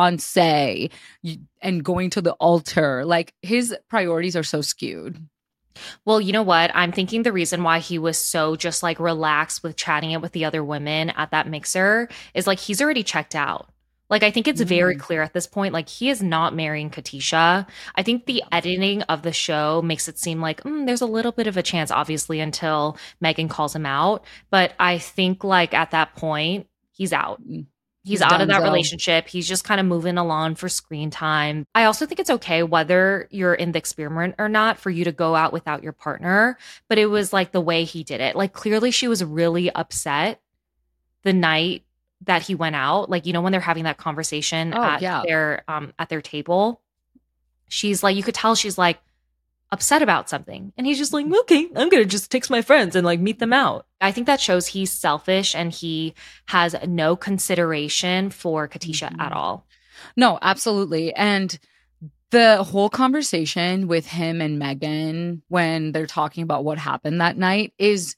[SPEAKER 2] fiance and going to the altar. Like, his priorities are so skewed.
[SPEAKER 3] Well, you know what? I'm thinking the reason why he was so just like relaxed with chatting it with the other women at that mixer is like he's already checked out. Like, I think it's very
[SPEAKER 2] Mm.
[SPEAKER 3] clear at this point, like he is not marrying Katisha. I think the editing of the show makes it seem like mm, there's a little bit of a chance, obviously, until Megan calls him out. But I think like at that point, he's out. He's,
[SPEAKER 2] He's
[SPEAKER 3] out of that
[SPEAKER 2] donezo.
[SPEAKER 3] relationship. He's just kind of moving along for screen time. I also think it's okay whether you're in the experiment or not for you to go out without your partner. But it was like the way he did it. Like clearly she was really upset the night that he went out. Like, you know, when they're having that conversation
[SPEAKER 2] Oh,
[SPEAKER 3] at
[SPEAKER 2] yeah.
[SPEAKER 3] their um at their table, she's like, you could tell she's like upset about something. And he's just like, okay, I'm going to just text my friends and like meet them out. I think that shows he's selfish and he has no consideration for Katisha
[SPEAKER 2] Mhm.
[SPEAKER 3] at all.
[SPEAKER 2] No, absolutely. And the whole conversation with him and Megan when they're talking about what happened that night is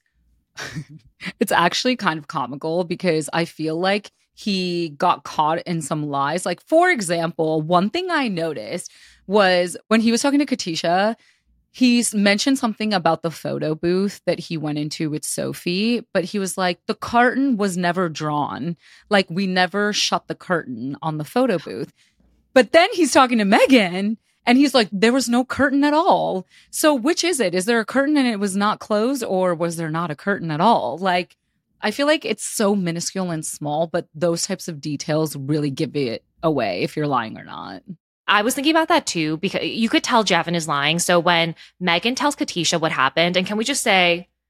[SPEAKER 2] it's actually kind of comical, because I feel like he got caught in some lies. Like, for example, one thing I noticed was when he was talking to Katisha, he's mentioned something about the photo booth that he went into with Sophie, but he was like, the curtain was never drawn. Like, we never shut the curtain on the photo booth. But then he's talking to Megan and he's like, there was no curtain at all. So which is it? Is there a curtain and it was not closed, or was there not a curtain at all? Like, I feel like it's so minuscule and small, but those types of details really give it away if you're lying or not.
[SPEAKER 3] I was thinking about that too, because you could tell Javan is lying. So when Megan tells Katisha what happened, and can we just say,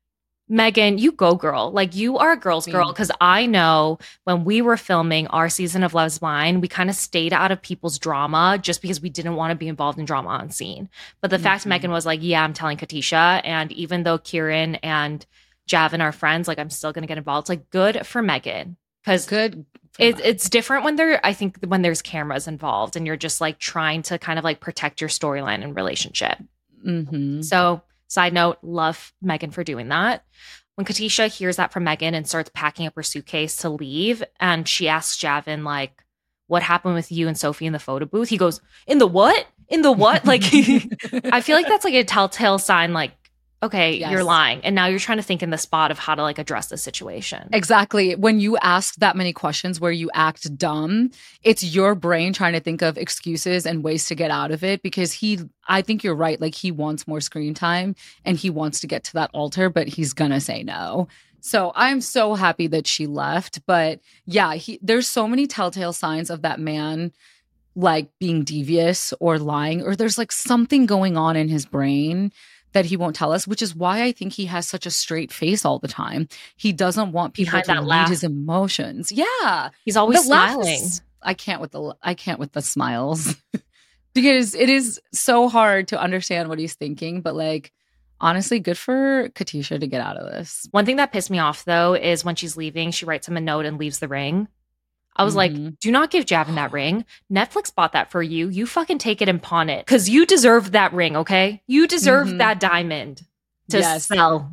[SPEAKER 3] Megan, you go girl. Like you are a girl's girl. Because I know when we were filming our season of Love is Blind, we kind of stayed out of people's drama just because we didn't want to be involved in drama on scene. But the mm-hmm. fact Megan was like, yeah, I'm telling Katisha. And even though Kieran and Javin are friends, like I'm still going to get involved. It's like good for Megan. Because
[SPEAKER 2] good.
[SPEAKER 3] It, it's different when there, I think when there's cameras involved and you're just like trying to kind of like protect your storyline and relationship.
[SPEAKER 2] Mm-hmm.
[SPEAKER 3] So side note, love Megan for doing that. When Katisha hears that from Megan and starts packing up her suitcase to leave, and she asks Javin, like, what happened with you and Sophie in the photo booth? He goes, in the what? In the what? Like, I feel like that's like a telltale sign, like, okay, yes. You're lying. And now you're trying to think in the spot of how to like address the situation.
[SPEAKER 2] Exactly. When you ask that many questions where you act dumb, it's your brain trying to think of excuses and ways to get out of it because he, I think you're right. Like he wants more screen time and he wants to get to that altar, but he's going to say no. So I'm so happy that she left. But yeah, he, there's so many telltale signs of that man like being devious or lying, or there's like something going on in his brain that he won't tell us, which is why I think he has such a straight face all the time. He doesn't want people
[SPEAKER 3] Behind
[SPEAKER 2] to
[SPEAKER 3] that
[SPEAKER 2] read
[SPEAKER 3] laugh.
[SPEAKER 2] his emotions. Yeah.
[SPEAKER 3] He's always
[SPEAKER 2] The laugh
[SPEAKER 3] smiling.
[SPEAKER 2] is- I can't with the I can't with the smiles. Because it is so hard to understand what he's thinking, but like honestly, good for Katisha to get out of this.
[SPEAKER 3] One thing that pissed me off though is when she's leaving, she writes him a note and leaves the ring. I was
[SPEAKER 2] Mm-hmm.
[SPEAKER 3] like, do not give Javin that ring. Netflix bought that for you. You fucking take it and pawn it. Because you deserve that ring, okay? You deserve
[SPEAKER 2] Mhm.
[SPEAKER 3] that diamond to
[SPEAKER 2] Yes.
[SPEAKER 3] sell.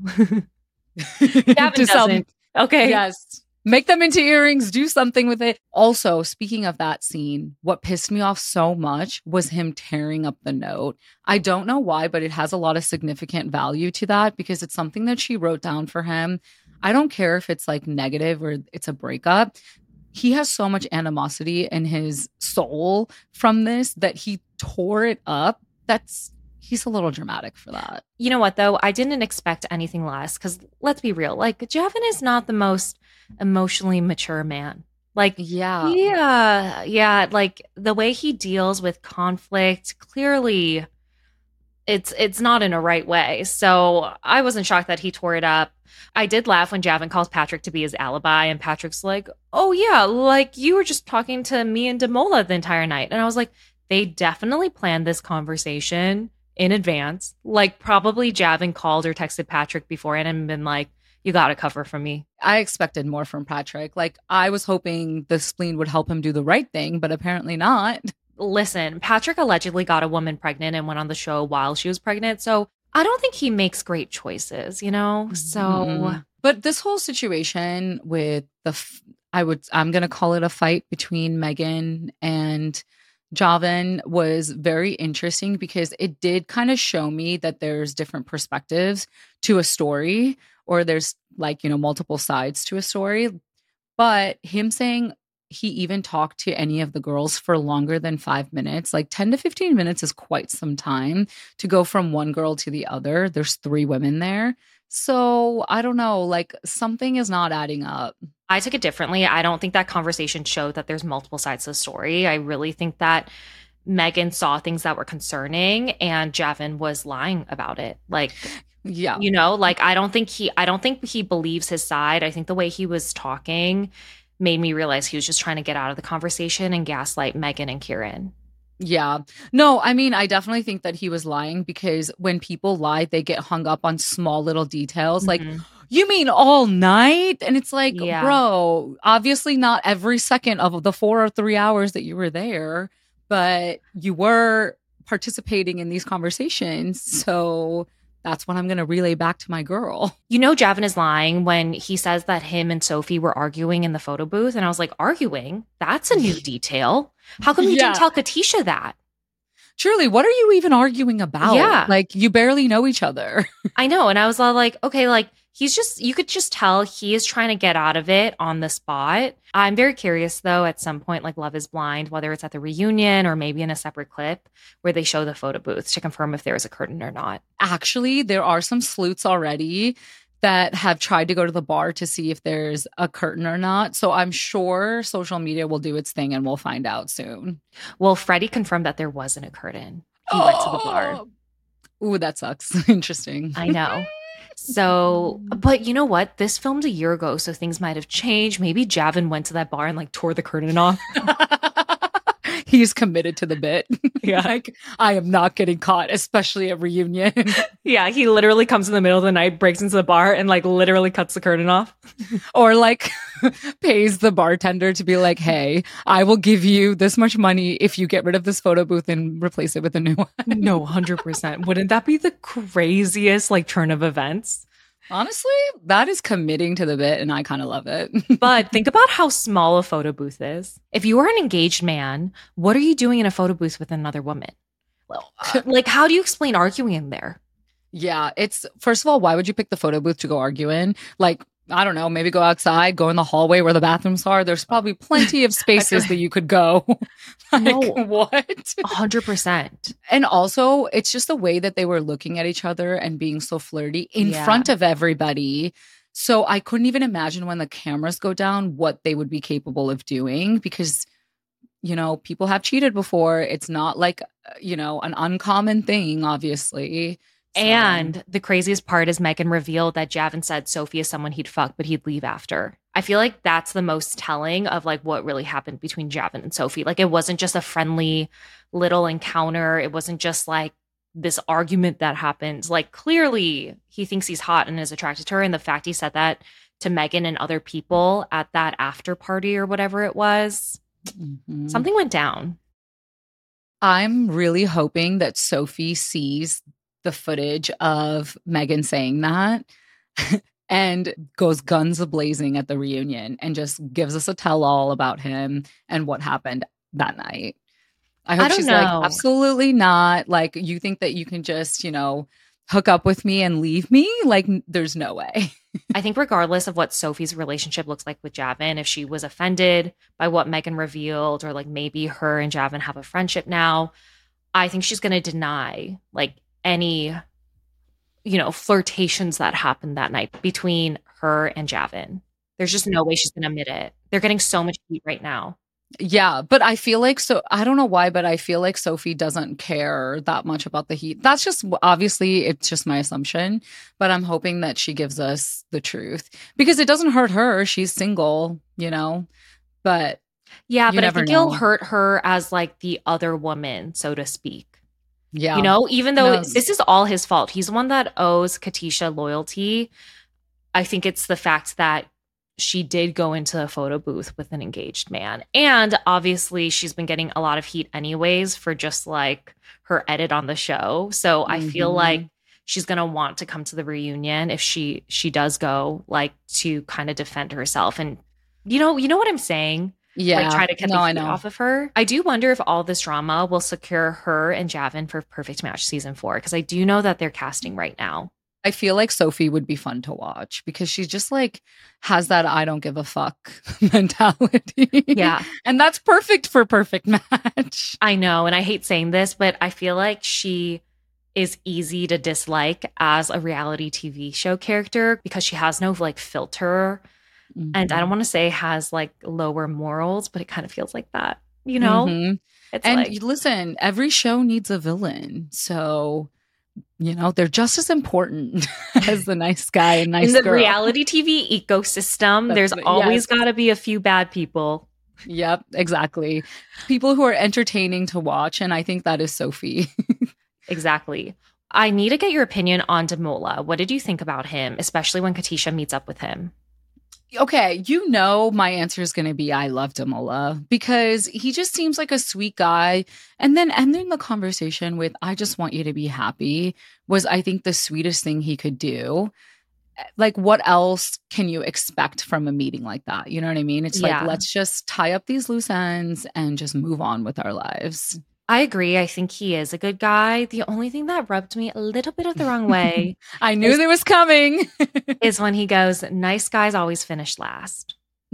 [SPEAKER 3] Javin
[SPEAKER 2] To sell-
[SPEAKER 3] doesn't. Okay.
[SPEAKER 2] Yes. Make them into earrings. Do something with it. Also, speaking of that scene, what pissed me off so much was him tearing up the note. I don't know why, but it has a lot of significant value to that because it's something that she wrote down for him. I don't care if it's like negative or it's a breakup. He has so much animosity in his soul from this that he tore it up. That's he's a little dramatic for that.
[SPEAKER 3] You know what, though? I didn't expect anything less because let's be real. Like, Javin is not the most emotionally mature man. Like,
[SPEAKER 2] Yeah.
[SPEAKER 3] yeah, yeah. Like, the way he deals with conflict, clearly it's it's not in a right way. So I wasn't shocked that he tore it up. I did laugh when Javin calls Patrick to be his alibi, and Patrick's like, oh, yeah, like you were just talking to me and Damola the entire night. And I was like, they definitely planned this conversation in advance. Like, probably Javin called or texted Patrick beforehand and been like, you got to cover for me.
[SPEAKER 2] I expected more from Patrick. Like, I was hoping the spleen would help him do the right thing, but apparently not.
[SPEAKER 3] Listen, Patrick allegedly got a woman pregnant and went on the show while she was pregnant. So I don't think he makes great choices, you know? So,
[SPEAKER 2] Mm-mm. But this whole situation with the, f- I would, I'm going to call it a fight between Megan and Javin was very interesting because it did kind of show me that there's different perspectives to a story, or there's like, you know, multiple sides to a story. But him saying he even talked to any of the girls for longer than five minutes, like ten to fifteen minutes is quite some time to go from one girl to the other. There's three women there. So I don't know, like something is not adding up.
[SPEAKER 3] I took it differently. I don't think that conversation showed that there's multiple sides to the story. I really think that Megan saw things that were concerning and Javin was lying about it. Like,
[SPEAKER 2] Yeah.
[SPEAKER 3] you know, like I don't think he I don't think he believes his side. I think the way he was talking made me realize he was just trying to get out of the conversation and gaslight Megan and Kieran.
[SPEAKER 2] Yeah. No, I mean, I definitely think that he was lying because when people lie, they get hung up on small little details. Like,
[SPEAKER 3] Mhm.
[SPEAKER 2] you mean all night? And it's like,
[SPEAKER 3] Yeah.
[SPEAKER 2] bro, obviously not every second of the four or three hours that you were there, but you were participating in these conversations. So that's what I'm going to relay back to my girl.
[SPEAKER 3] You know, Javin is lying when he says that him and Sophie were arguing in the photo booth. And I was like, arguing? That's a new detail. How come you
[SPEAKER 2] Yeah.
[SPEAKER 3] didn't tell Katisha that?
[SPEAKER 2] Truly, what are you even arguing about?
[SPEAKER 3] Yeah.
[SPEAKER 2] Like, you barely know each other.
[SPEAKER 3] I know. And I was all like, okay, like he's just, you could just tell he is trying to get out of it on the spot. I'm very curious though, at some point, like Love is Blind, whether it's at the reunion or maybe in a separate clip where they show the photo booth to confirm if there is a curtain or not.
[SPEAKER 2] Actually, there are some sleuths already that have tried to go to the bar to see if there's a curtain or not. So I'm sure social media will do its thing and we'll find out soon.
[SPEAKER 3] Well, Freddie confirmed that there wasn't a curtain. He went to the bar.
[SPEAKER 2] Ooh, that sucks. Interesting.
[SPEAKER 3] I know. So, but you know what? This filmed a year ago, so things might have changed. Maybe Javin went to that bar and like tore the curtain off.
[SPEAKER 2] He's committed to the bit.
[SPEAKER 3] Yeah.
[SPEAKER 2] Like, I am not getting caught, especially at reunion.
[SPEAKER 3] Yeah, he literally comes in the middle of the night, breaks into the bar, and like literally cuts the curtain off.
[SPEAKER 2] Or like pays the bartender to be like, hey, I will give you this much money if you get rid of this photo booth and replace it with a new one.
[SPEAKER 3] No, one hundred percent. Wouldn't that be the craziest like turn of events?
[SPEAKER 2] Honestly, that is committing to the bit, and I kind of love it.
[SPEAKER 3] But think about how small a photo booth is. If you are an engaged man, what are you doing in a photo booth with another woman?
[SPEAKER 2] Well, uh,
[SPEAKER 3] Like, how do you explain arguing in there?
[SPEAKER 2] yeah, it's first of all, why would you pick the photo booth to go argue in? Like, I don't know, maybe go outside, go in the hallway where the bathrooms are. There's probably plenty of spaces that you could go. Like,
[SPEAKER 3] No.
[SPEAKER 2] what?
[SPEAKER 3] one hundred percent.
[SPEAKER 2] And also, it's just the way that they were looking at each other and being so flirty in
[SPEAKER 3] Yeah.
[SPEAKER 2] front of everybody. So I couldn't even imagine when the cameras go down what they would be capable of doing because, you know, people have cheated before. It's not like, uh, you know, an uncommon thing, obviously. So-
[SPEAKER 3] And the craziest part is Megan revealed that Javin said Sophie is someone he'd fuck, but he'd leave after. I feel like that's the most telling of like what really happened between Javin and Sophie. Like it wasn't just a friendly little encounter. It wasn't just like this argument that happened. Like clearly he thinks he's hot and is attracted to her. And the fact he said that to Megan and other people at that after party or whatever it was,
[SPEAKER 2] Mhm.
[SPEAKER 3] something went down.
[SPEAKER 2] I'm really hoping that Sophie sees the footage of Megan saying that and goes guns a-blazing at the reunion and just gives us a tell-all about him and what happened that night. I hope
[SPEAKER 3] I don't
[SPEAKER 2] she's
[SPEAKER 3] know.
[SPEAKER 2] like, absolutely not. Like, you think that you can just, you know, hook up with me and leave me? Like, n- there's no way.
[SPEAKER 3] I think regardless of what Sophie's relationship looks like with Javin, if she was offended by what Megan revealed, or like maybe her and Javin have a friendship now, I think she's going to deny like any, you know, flirtations that happened that night between her and Javin. There's just no way she's going to admit it. They're getting so much heat right now.
[SPEAKER 2] Yeah, but I feel like so I don't know why, but I feel like Sophie doesn't care that much about the heat. That's just obviously it's just my assumption, but I'm hoping that she gives us the truth because it doesn't hurt her. She's single, you know. But
[SPEAKER 3] Yeah,
[SPEAKER 2] You
[SPEAKER 3] but I
[SPEAKER 2] never
[SPEAKER 3] think it'll
[SPEAKER 2] know.
[SPEAKER 3] hurt her as like the other woman, so to speak.
[SPEAKER 2] yeah,
[SPEAKER 3] You know, even though
[SPEAKER 2] No.
[SPEAKER 3] this is all his fault, he's the one that owes Katisha loyalty. I think it's the fact that she did go into a photo booth with an engaged man. And obviously, she's been getting a lot of heat anyways for just like her edit on the show. So I feel
[SPEAKER 2] Mhm.
[SPEAKER 3] like she's going to want to come to the reunion if she she does go, like to kind of defend herself. And you know, you know what I'm saying?
[SPEAKER 2] yeah.
[SPEAKER 3] Like try to get
[SPEAKER 2] no,
[SPEAKER 3] the
[SPEAKER 2] I
[SPEAKER 3] heat
[SPEAKER 2] know.
[SPEAKER 3] off of her. I do wonder if all this drama will secure her and Javin for Perfect Match season four, because I do know that they're casting right now.
[SPEAKER 2] I feel like Sophie would be fun to watch because she just like has that I don't give a fuck mentality.
[SPEAKER 3] Yeah.
[SPEAKER 2] And that's perfect for Perfect Match.
[SPEAKER 3] I know, and I hate saying this, but I feel like she is easy to dislike as a reality T V show character because she has no like filter. And I don't want to say has like lower morals, but it kind of feels like that, you know?
[SPEAKER 2] Mhm.
[SPEAKER 3] It's
[SPEAKER 2] And
[SPEAKER 3] like,
[SPEAKER 2] you- listen, every show needs a villain. So, you know, they're just as important as the nice guy and nice
[SPEAKER 3] in the
[SPEAKER 2] girl.
[SPEAKER 3] reality T V ecosystem,
[SPEAKER 2] That's
[SPEAKER 3] there's
[SPEAKER 2] the-
[SPEAKER 3] always
[SPEAKER 2] yes.
[SPEAKER 3] got to be a few bad people.
[SPEAKER 2] Yep, exactly. People who are entertaining to watch. And I think that is Sophie.
[SPEAKER 3] Exactly. I need to get your opinion on Damola. What did you think about him, especially when Katisha meets up with him?
[SPEAKER 2] Okay, you know my answer is going to be I love Damola because he just seems like a sweet guy. And then ending the conversation with I just want you to be happy was, I think, the sweetest thing he could do. Like, what else can you expect from a meeting like that? You know what I mean? It's
[SPEAKER 3] Yeah.
[SPEAKER 2] like, let's just tie up these loose ends and just move on with our lives.
[SPEAKER 3] I agree. I think he is a good guy. The only thing that rubbed me a little bit of the wrong way
[SPEAKER 2] I knew
[SPEAKER 3] Is-
[SPEAKER 2] there was coming.
[SPEAKER 3] is when he goes, nice guys always finish last.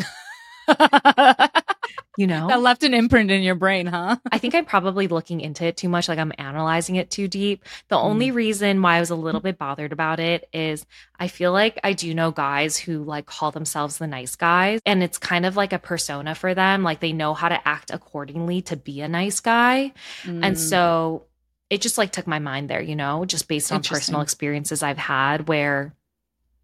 [SPEAKER 3] You know?
[SPEAKER 2] That left an imprint in your brain, huh?
[SPEAKER 3] I think I'm probably looking into it too much, like I'm analyzing it too deep. The
[SPEAKER 2] Mm.
[SPEAKER 3] only reason why I was a little bit bothered about it is I feel like I do know guys who like call themselves the nice guys, and it's kind of like a persona for them. Like they know how to act accordingly to be a nice guy. And
[SPEAKER 2] Mm.
[SPEAKER 3] so it just like took my mind there, you know, just based on personal
[SPEAKER 2] Interesting.
[SPEAKER 3] experiences I've had where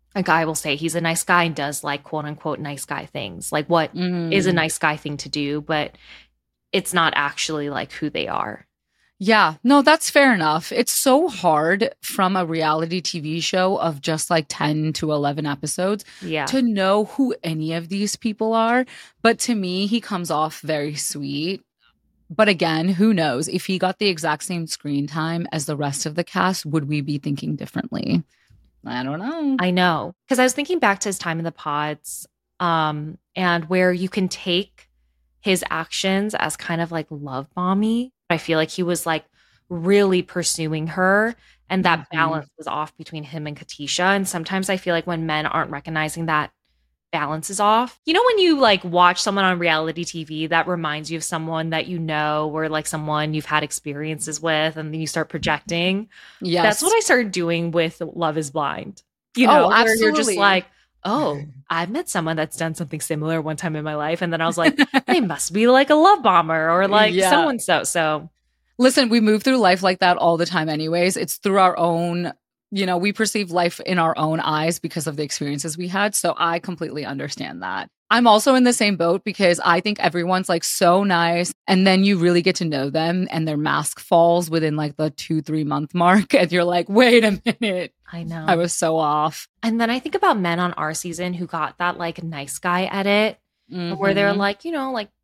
[SPEAKER 3] a guy will say he's a nice guy and does like quote unquote nice guy things. Like what
[SPEAKER 2] Mm.
[SPEAKER 3] is a nice guy thing to do, but it's not actually like who they are.
[SPEAKER 2] Yeah, no, that's fair enough. It's so hard from a reality T V show of just like ten to eleven episodes
[SPEAKER 3] Yeah.
[SPEAKER 2] to know who any of these people are. But to me, he comes off very sweet. But again, who knows? If he got the exact same screen time as the rest of the cast, would we be thinking differently? I don't know.
[SPEAKER 3] I know. Because I was thinking back to his time in the pods, um, and where you can take his actions as kind of like love bomby. I feel like he was like really pursuing her, and that
[SPEAKER 2] Mhm.
[SPEAKER 3] balance was off between him and Katisha. And sometimes I feel like when men aren't recognizing that balance is off, you know, when you like watch someone on reality T V that reminds you of someone that you know, or like someone you've had experiences with, and then you start projecting.
[SPEAKER 2] Yes.
[SPEAKER 3] That's what I started doing with Love is Blind. You know,
[SPEAKER 2] Oh,
[SPEAKER 3] where you're just
[SPEAKER 2] absolutely.
[SPEAKER 3] like, oh, I've met someone that's done something similar one time in my life. And then I was like, they must be like a love bomber or like
[SPEAKER 2] Yeah.
[SPEAKER 3] someone so. So
[SPEAKER 2] Listen, we move through life like that all the time anyways. It's through our own, you know, we perceive life in our own eyes because of the experiences we had. So I completely understand that. I'm also in the same boat because I think everyone's like so nice. And then you really get to know them and their mask falls within like the two, three month mark. And you're like, wait a minute.
[SPEAKER 3] I know.
[SPEAKER 2] I was so off.
[SPEAKER 3] And then I think about men on our season who got that like nice guy edit where they're
[SPEAKER 2] Mhm.
[SPEAKER 3] like, you know, like,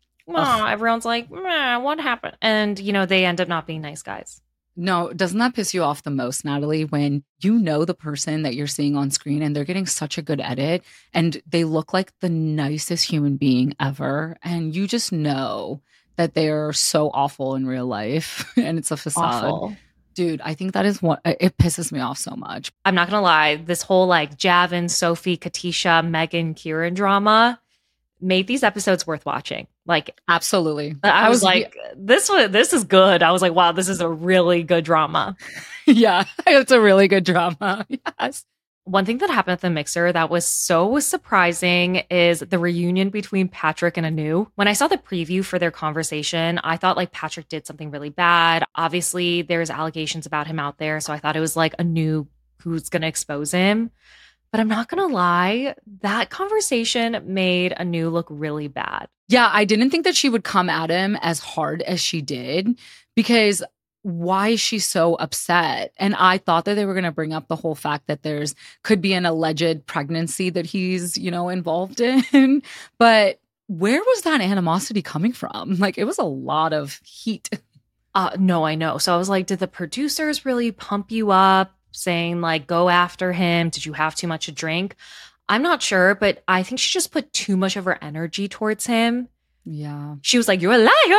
[SPEAKER 3] oh, everyone's like, meh, what happened? And, you know, they end up not being nice guys.
[SPEAKER 2] No, doesn't that piss you off the most, Natalie, when you know the person that you're seeing on screen and they're getting such a good edit and they look like the nicest human being ever. And you just know that they're so awful in real life and it's a facade.
[SPEAKER 3] Awful.
[SPEAKER 2] Dude, I think that is what it pisses me off so much.
[SPEAKER 3] I'm not going to lie. This whole like Javin, Sophie, Katisha, Megan, Kieran drama made these episodes worth watching. Like,
[SPEAKER 2] Absolutely.
[SPEAKER 3] I, was, like, this was this is good. I was like, wow, this is a really good drama.
[SPEAKER 2] Yeah, it's a really good drama. Yes.
[SPEAKER 3] One thing that happened at the mixer that was so surprising is the reunion between Patrick and Anu. When I saw the preview for their conversation, I thought like Patrick did something really bad. Obviously, there's allegations about him out there. So I thought it was like Anu who's going to expose him. But I'm not going to lie, that conversation made Anu look really bad.
[SPEAKER 2] Yeah, I didn't think that she would come at him as hard as she did because why is she so upset? And I thought that they were going to bring up the whole fact that there's could be an alleged pregnancy that he's, you know, involved in. But where was that animosity coming from? Like, it was a lot of heat.
[SPEAKER 3] Uh, no, I know. So I was like, did the producers really pump you up saying like, go after him? Did you have too much to drink? I'm not sure, but I think she just put too much of her energy towards him.
[SPEAKER 2] Yeah.
[SPEAKER 3] She was like, you're a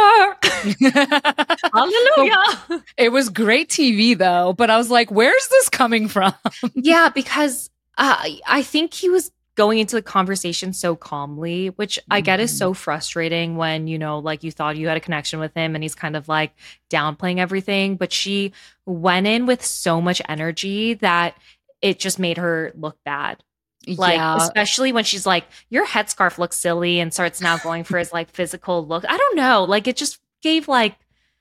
[SPEAKER 3] liar. Hallelujah.
[SPEAKER 2] It was great T V though, but I was like, where's this coming from?
[SPEAKER 3] Yeah, because uh, I think he was going into the conversation so calmly, which I get is so frustrating when, you know, like you thought you had a connection with him and he's kind of like downplaying everything. But she went in with so much energy that it just made her look bad. Like,
[SPEAKER 2] yeah.
[SPEAKER 3] especially when she's like, your headscarf looks silly and starts now going for his like physical look. I don't know. Like, it just gave like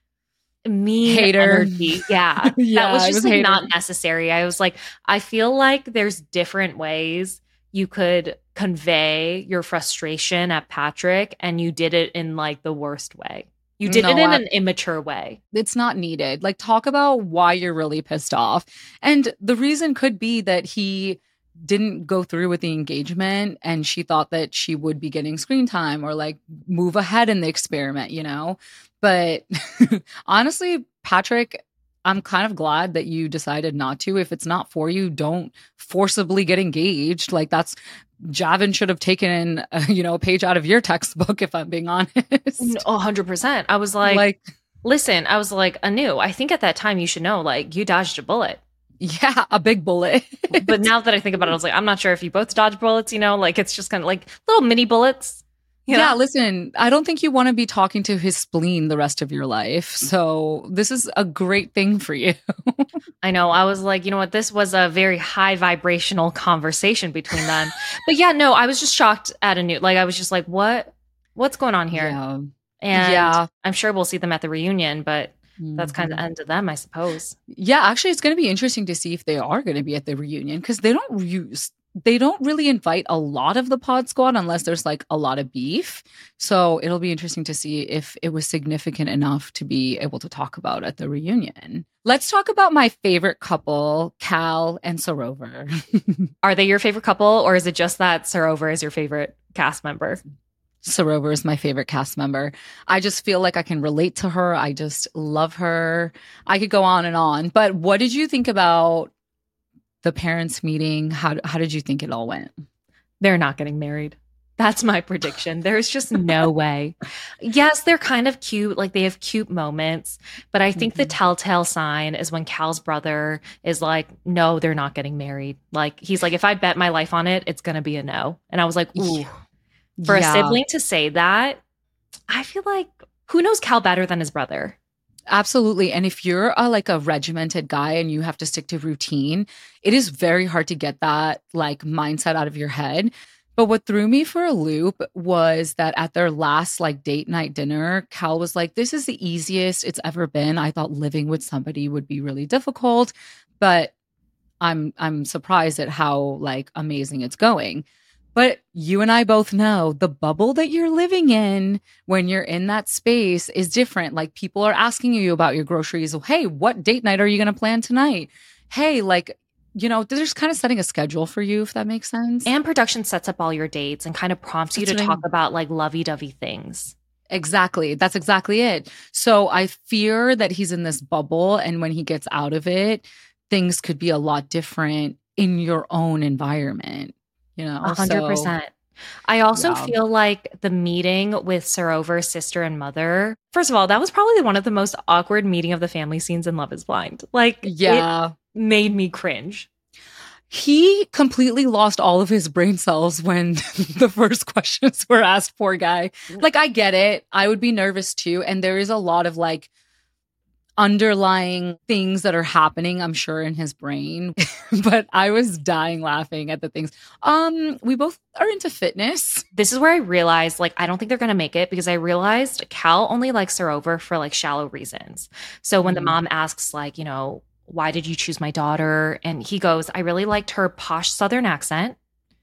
[SPEAKER 3] mean
[SPEAKER 2] Hater.
[SPEAKER 3] energy. Yeah.
[SPEAKER 2] Yeah,
[SPEAKER 3] that was
[SPEAKER 2] it
[SPEAKER 3] just
[SPEAKER 2] was
[SPEAKER 3] like
[SPEAKER 2] hater.
[SPEAKER 3] not necessary. I was like, I feel like there's different ways you could convey your frustration at Patrick, and you did it in like the worst way. You did
[SPEAKER 2] No,
[SPEAKER 3] it in
[SPEAKER 2] I-
[SPEAKER 3] an immature way.
[SPEAKER 2] It's not needed. Like, talk about why you're really pissed off. And the reason could be that he didn't go through with the engagement and she thought that she would be getting screen time or like move ahead in the experiment, you know? But honestly, Patrick, I'm kind of glad that you decided not to. If it's not for you, don't forcibly get engaged. Like, that's Javin should have taken, uh, you know, a page out of your textbook, if I'm being honest.
[SPEAKER 3] No, one hundred percent. I was like,
[SPEAKER 2] like,
[SPEAKER 3] listen, I was like, Anu, I think at that time you should know, like, you dodged a bullet.
[SPEAKER 2] yeah, a big bullet.
[SPEAKER 3] But now that I think about it, I was like, I'm not sure if you both dodge bullets, you know, like it's just kind of like little mini bullets. You
[SPEAKER 2] Yeah,
[SPEAKER 3] know?
[SPEAKER 2] listen, I don't think you want to be talking to his spleen the rest of your life. So this is a great thing for you.
[SPEAKER 3] I know. I was like, you know what? This was a very high vibrational conversation between them. But yeah, no, I was just shocked at Anu. Like, I was just like, what? What's going on here?
[SPEAKER 2] Yeah.
[SPEAKER 3] And
[SPEAKER 2] Yeah.
[SPEAKER 3] I'm sure we'll see them at the reunion, but that's kind of the end of them, I suppose.
[SPEAKER 2] Yeah, actually, it's going to be interesting to see if they are going to be at the reunion because they don't use they don't really invite a lot of the pod squad unless there's like a lot of beef. So it'll be interesting to see if it was significant enough to be able to talk about at the reunion. Let's talk about my favorite couple, Cal and Sarover.
[SPEAKER 3] Are they your favorite couple, or is it just that Sarover is your favorite cast member?
[SPEAKER 2] Sarover is my favorite cast member. I just feel like I can relate to her. I just love her. I could go on and on. But what did you think about the parents' meeting? How how did you think it all went?
[SPEAKER 3] They're not getting married. That's my prediction. There's just no way. Yes, they're kind of cute. Like they have cute moments. But I think mm-hmm. the telltale sign is when Cal's brother is like, no, they're not getting married. Like he's like, if I bet my life on it, it's going to be a no. And I was like, ooh. Yeah. For yeah. a sibling to say that, I feel like who knows Cal better than his brother?
[SPEAKER 2] Absolutely. And if you're a, like a regimented guy and you have to stick to routine, it is very hard to get that like mindset out of your head. But what threw me for a loop was that at their last like date night dinner, Cal was like, this is the easiest it's ever been. I thought living with somebody would be really difficult, but I'm I'm surprised at how like amazing it's going. But you and I both know the bubble that you're living in when you're in that space is different. Like people are asking you about your groceries. Hey, what date night are you going to plan tonight? Hey, like, you know, they're just kind of setting a schedule for you, if that makes sense.
[SPEAKER 3] And production sets up all your dates and kind of prompts you That's to talk I- about like lovey-dovey things.
[SPEAKER 2] Exactly. That's exactly it. So I fear that he's in this bubble. And when he gets out of it, things could be a lot different in your own environment. You know,
[SPEAKER 3] one hundred percent. So, I also yeah. feel like the meeting with Sarover's sister and mother, first of all, that was probably one of the most awkward meeting of the family scenes in Love is Blind. Like, yeah, it made me cringe.
[SPEAKER 2] He completely lost all of his brain cells when the first questions were asked, poor guy. Like, I get it. I would be nervous too. And there is a lot of like underlying things that are happening, I'm sure, in his brain. But I was dying laughing at the things. Um, we both are into fitness.
[SPEAKER 3] This is where I realized, like, I don't think they're going to make it because I realized Cal only likes Sarover for like shallow reasons. So when mm. the mom asks, like, you know, why did you choose my daughter? And he goes, I really liked her posh Southern accent.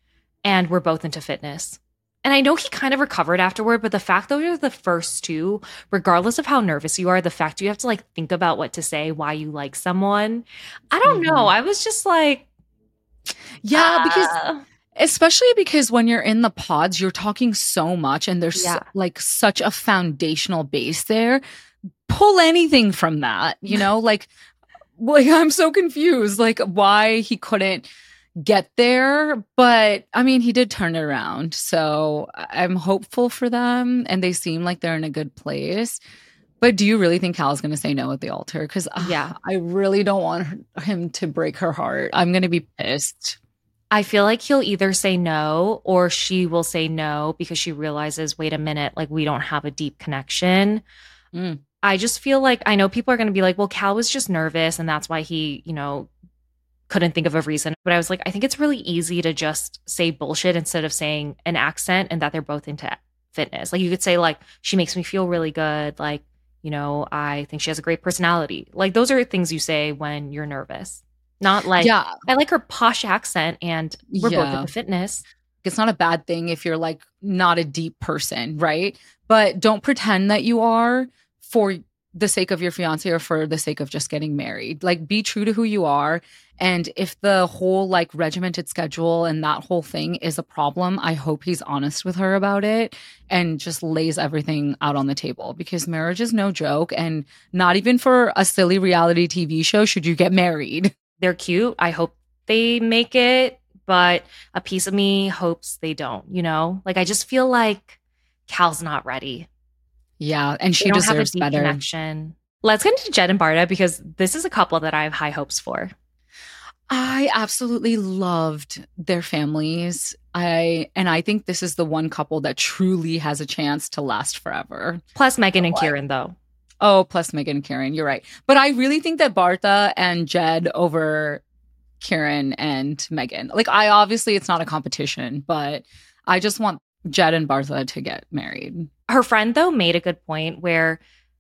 [SPEAKER 3] And we're both into fitness. And I know he kind of recovered afterward, but the fact that those are the first two, regardless of how nervous you are, the fact you have to like think about what to say, why you like someone, I don't mm-hmm. know. I was just like,
[SPEAKER 2] yeah, uh, because especially because when you're in the pods, you're talking so much and there's yeah. like such a foundational base there. Pull anything from that, you know, like, like I'm so confused, like why he couldn't get there. But I mean, he did turn it around. So I'm hopeful for them and they seem like they're in a good place. But do you really think Cal's going to say no at the altar? Because yeah, uh, I really don't want her, him to break her heart. I'm going to be pissed.
[SPEAKER 3] I feel like he'll either say no or she will say no because she realizes, wait a minute, like we don't have a deep connection. Mm. I just feel like, I know people are going to be like, well, Cal was just nervous and that's why he, you know, couldn't think of a reason. But I was like, I think it's really easy to just say bullshit instead of saying an accent and that they're both into fitness. Like you could say like, she makes me feel really good. Like, you know, I think she has a great personality. Like those are things you say when you're nervous. Not like, yeah. I like her posh accent and we're yeah. both into fitness.
[SPEAKER 2] It's not a bad thing if you're like not a deep person, right? But don't pretend that you are for the sake of your fiance or for the sake of just getting married. Like be true to who you are. And if the whole like regimented schedule and that whole thing is a problem, I hope he's honest with her about it and just lays everything out on the table because marriage is no joke. And not even for a silly reality T V show should you get married.
[SPEAKER 3] They're cute. I hope they make it, but a piece of me hopes they don't, you know? Like I just feel like Cal's not ready.
[SPEAKER 2] Yeah, and she
[SPEAKER 3] they don't
[SPEAKER 2] deserves
[SPEAKER 3] have a deep
[SPEAKER 2] better.
[SPEAKER 3] Connection. Let's get into Jed and Barta because this is a couple that I have high hopes for.
[SPEAKER 2] I absolutely loved their families. I and I think this is the one couple that truly has a chance to last forever.
[SPEAKER 3] Plus Megan and Kieran, though.
[SPEAKER 2] Oh, plus Megan and Kieran, you're right. But I really think that Barta and Jed over Kieran and Megan. Like, I obviously it's not a competition, but I just want Jed and Barta to get married.
[SPEAKER 3] Her friend, though, made a good point where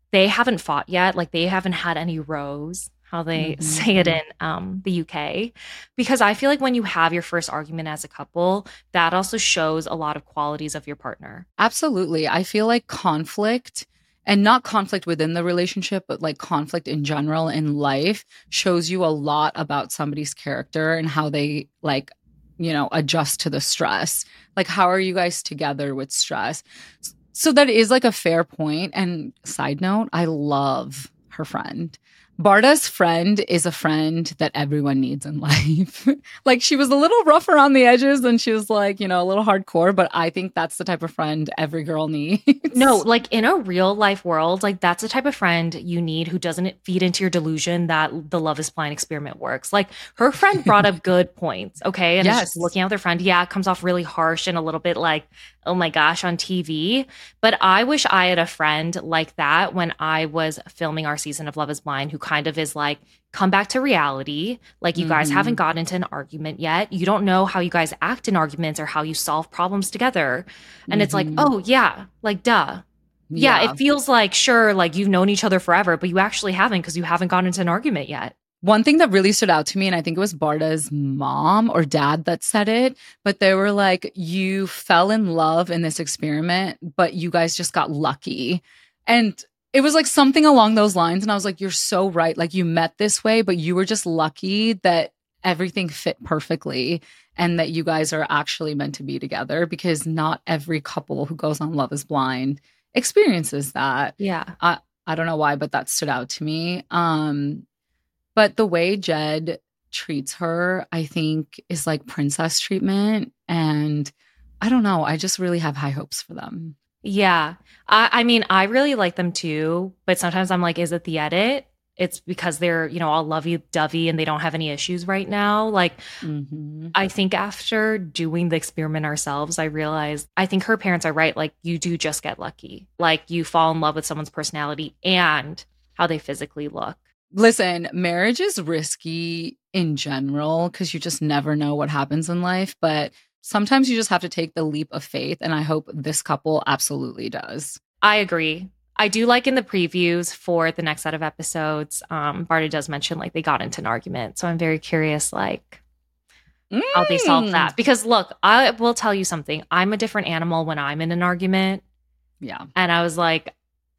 [SPEAKER 3] they haven't fought yet. Like they haven't had any rows, how they
[SPEAKER 2] Mhm.
[SPEAKER 3] say it in um, the U K. Because I feel like when you have your first argument as a couple, that also shows a lot of qualities of your partner.
[SPEAKER 2] Absolutely. I feel like conflict, and not conflict within the relationship, but like conflict in general in life, shows you a lot about somebody's character and how they like, you know, adjust to the stress. Like, how are you guys together with stress? So that is like a fair point. And side note, I love her friend. Barda's friend is a friend that everyone needs in life. Like, she was a little rough around the edges and she was like, you know, a little hardcore, but I think that's the type of friend every girl needs.
[SPEAKER 3] No, like in a real life world, like that's the type of friend you need who doesn't feed into your delusion that the Love is Blind experiment works. Like her friend brought up good points, okay? And it's
[SPEAKER 2] Yes.
[SPEAKER 3] just looking at their friend, yeah, it comes off really harsh and a little bit like, oh my gosh, on T V. But I wish I had a friend like that when I was filming our season of Love is Blind, who kind of is like, come back to reality. Like you guys
[SPEAKER 2] Mhm.
[SPEAKER 3] haven't gotten into an argument yet. You don't know how you guys act in arguments or how you solve problems together. And it's like,
[SPEAKER 2] Mhm.
[SPEAKER 3] oh yeah, like duh. Yeah, it feels like, sure, like you've known each other forever, but you actually haven't because you haven't gotten into an argument yet.
[SPEAKER 2] One thing that really stood out to me, and I think it was Barda's mom or dad that said it, but they were like, you fell in love in this experiment, but you guys just got lucky. And it was like something along those lines. And I was like, you're so right. Like you met this way, but you were just lucky that everything fit perfectly and that you guys are actually meant to be together, because not every couple who goes on Love is Blind experiences that.
[SPEAKER 3] Yeah.
[SPEAKER 2] I, I don't know why, but that stood out to me. Um, But the way Jed treats her, I think, is like princess treatment. And I don't know. I just really have high hopes for them.
[SPEAKER 3] Yeah. I, I mean, I really like them too, but sometimes I'm like, is it the edit? It's because they're, you know, all lovey-dovey and they don't have any issues right now. Like,
[SPEAKER 2] Mm-hmm.
[SPEAKER 3] I think after doing the experiment ourselves, I realized I think her parents are right. Like, you do just get lucky. Like, you fall in love with someone's personality and how they physically look.
[SPEAKER 2] Listen, marriage is risky in general because you just never know what happens in life. But sometimes you just have to take the leap of faith. And I hope this couple absolutely does.
[SPEAKER 3] I agree. I do like in the previews for the next set of episodes, um, Barda does mention like they got into an argument. So I'm very curious, like,
[SPEAKER 2] Mm.
[SPEAKER 3] how they solve that. Because look, I will tell you something. I'm a different animal when I'm in an argument.
[SPEAKER 2] Yeah.
[SPEAKER 3] And I was like,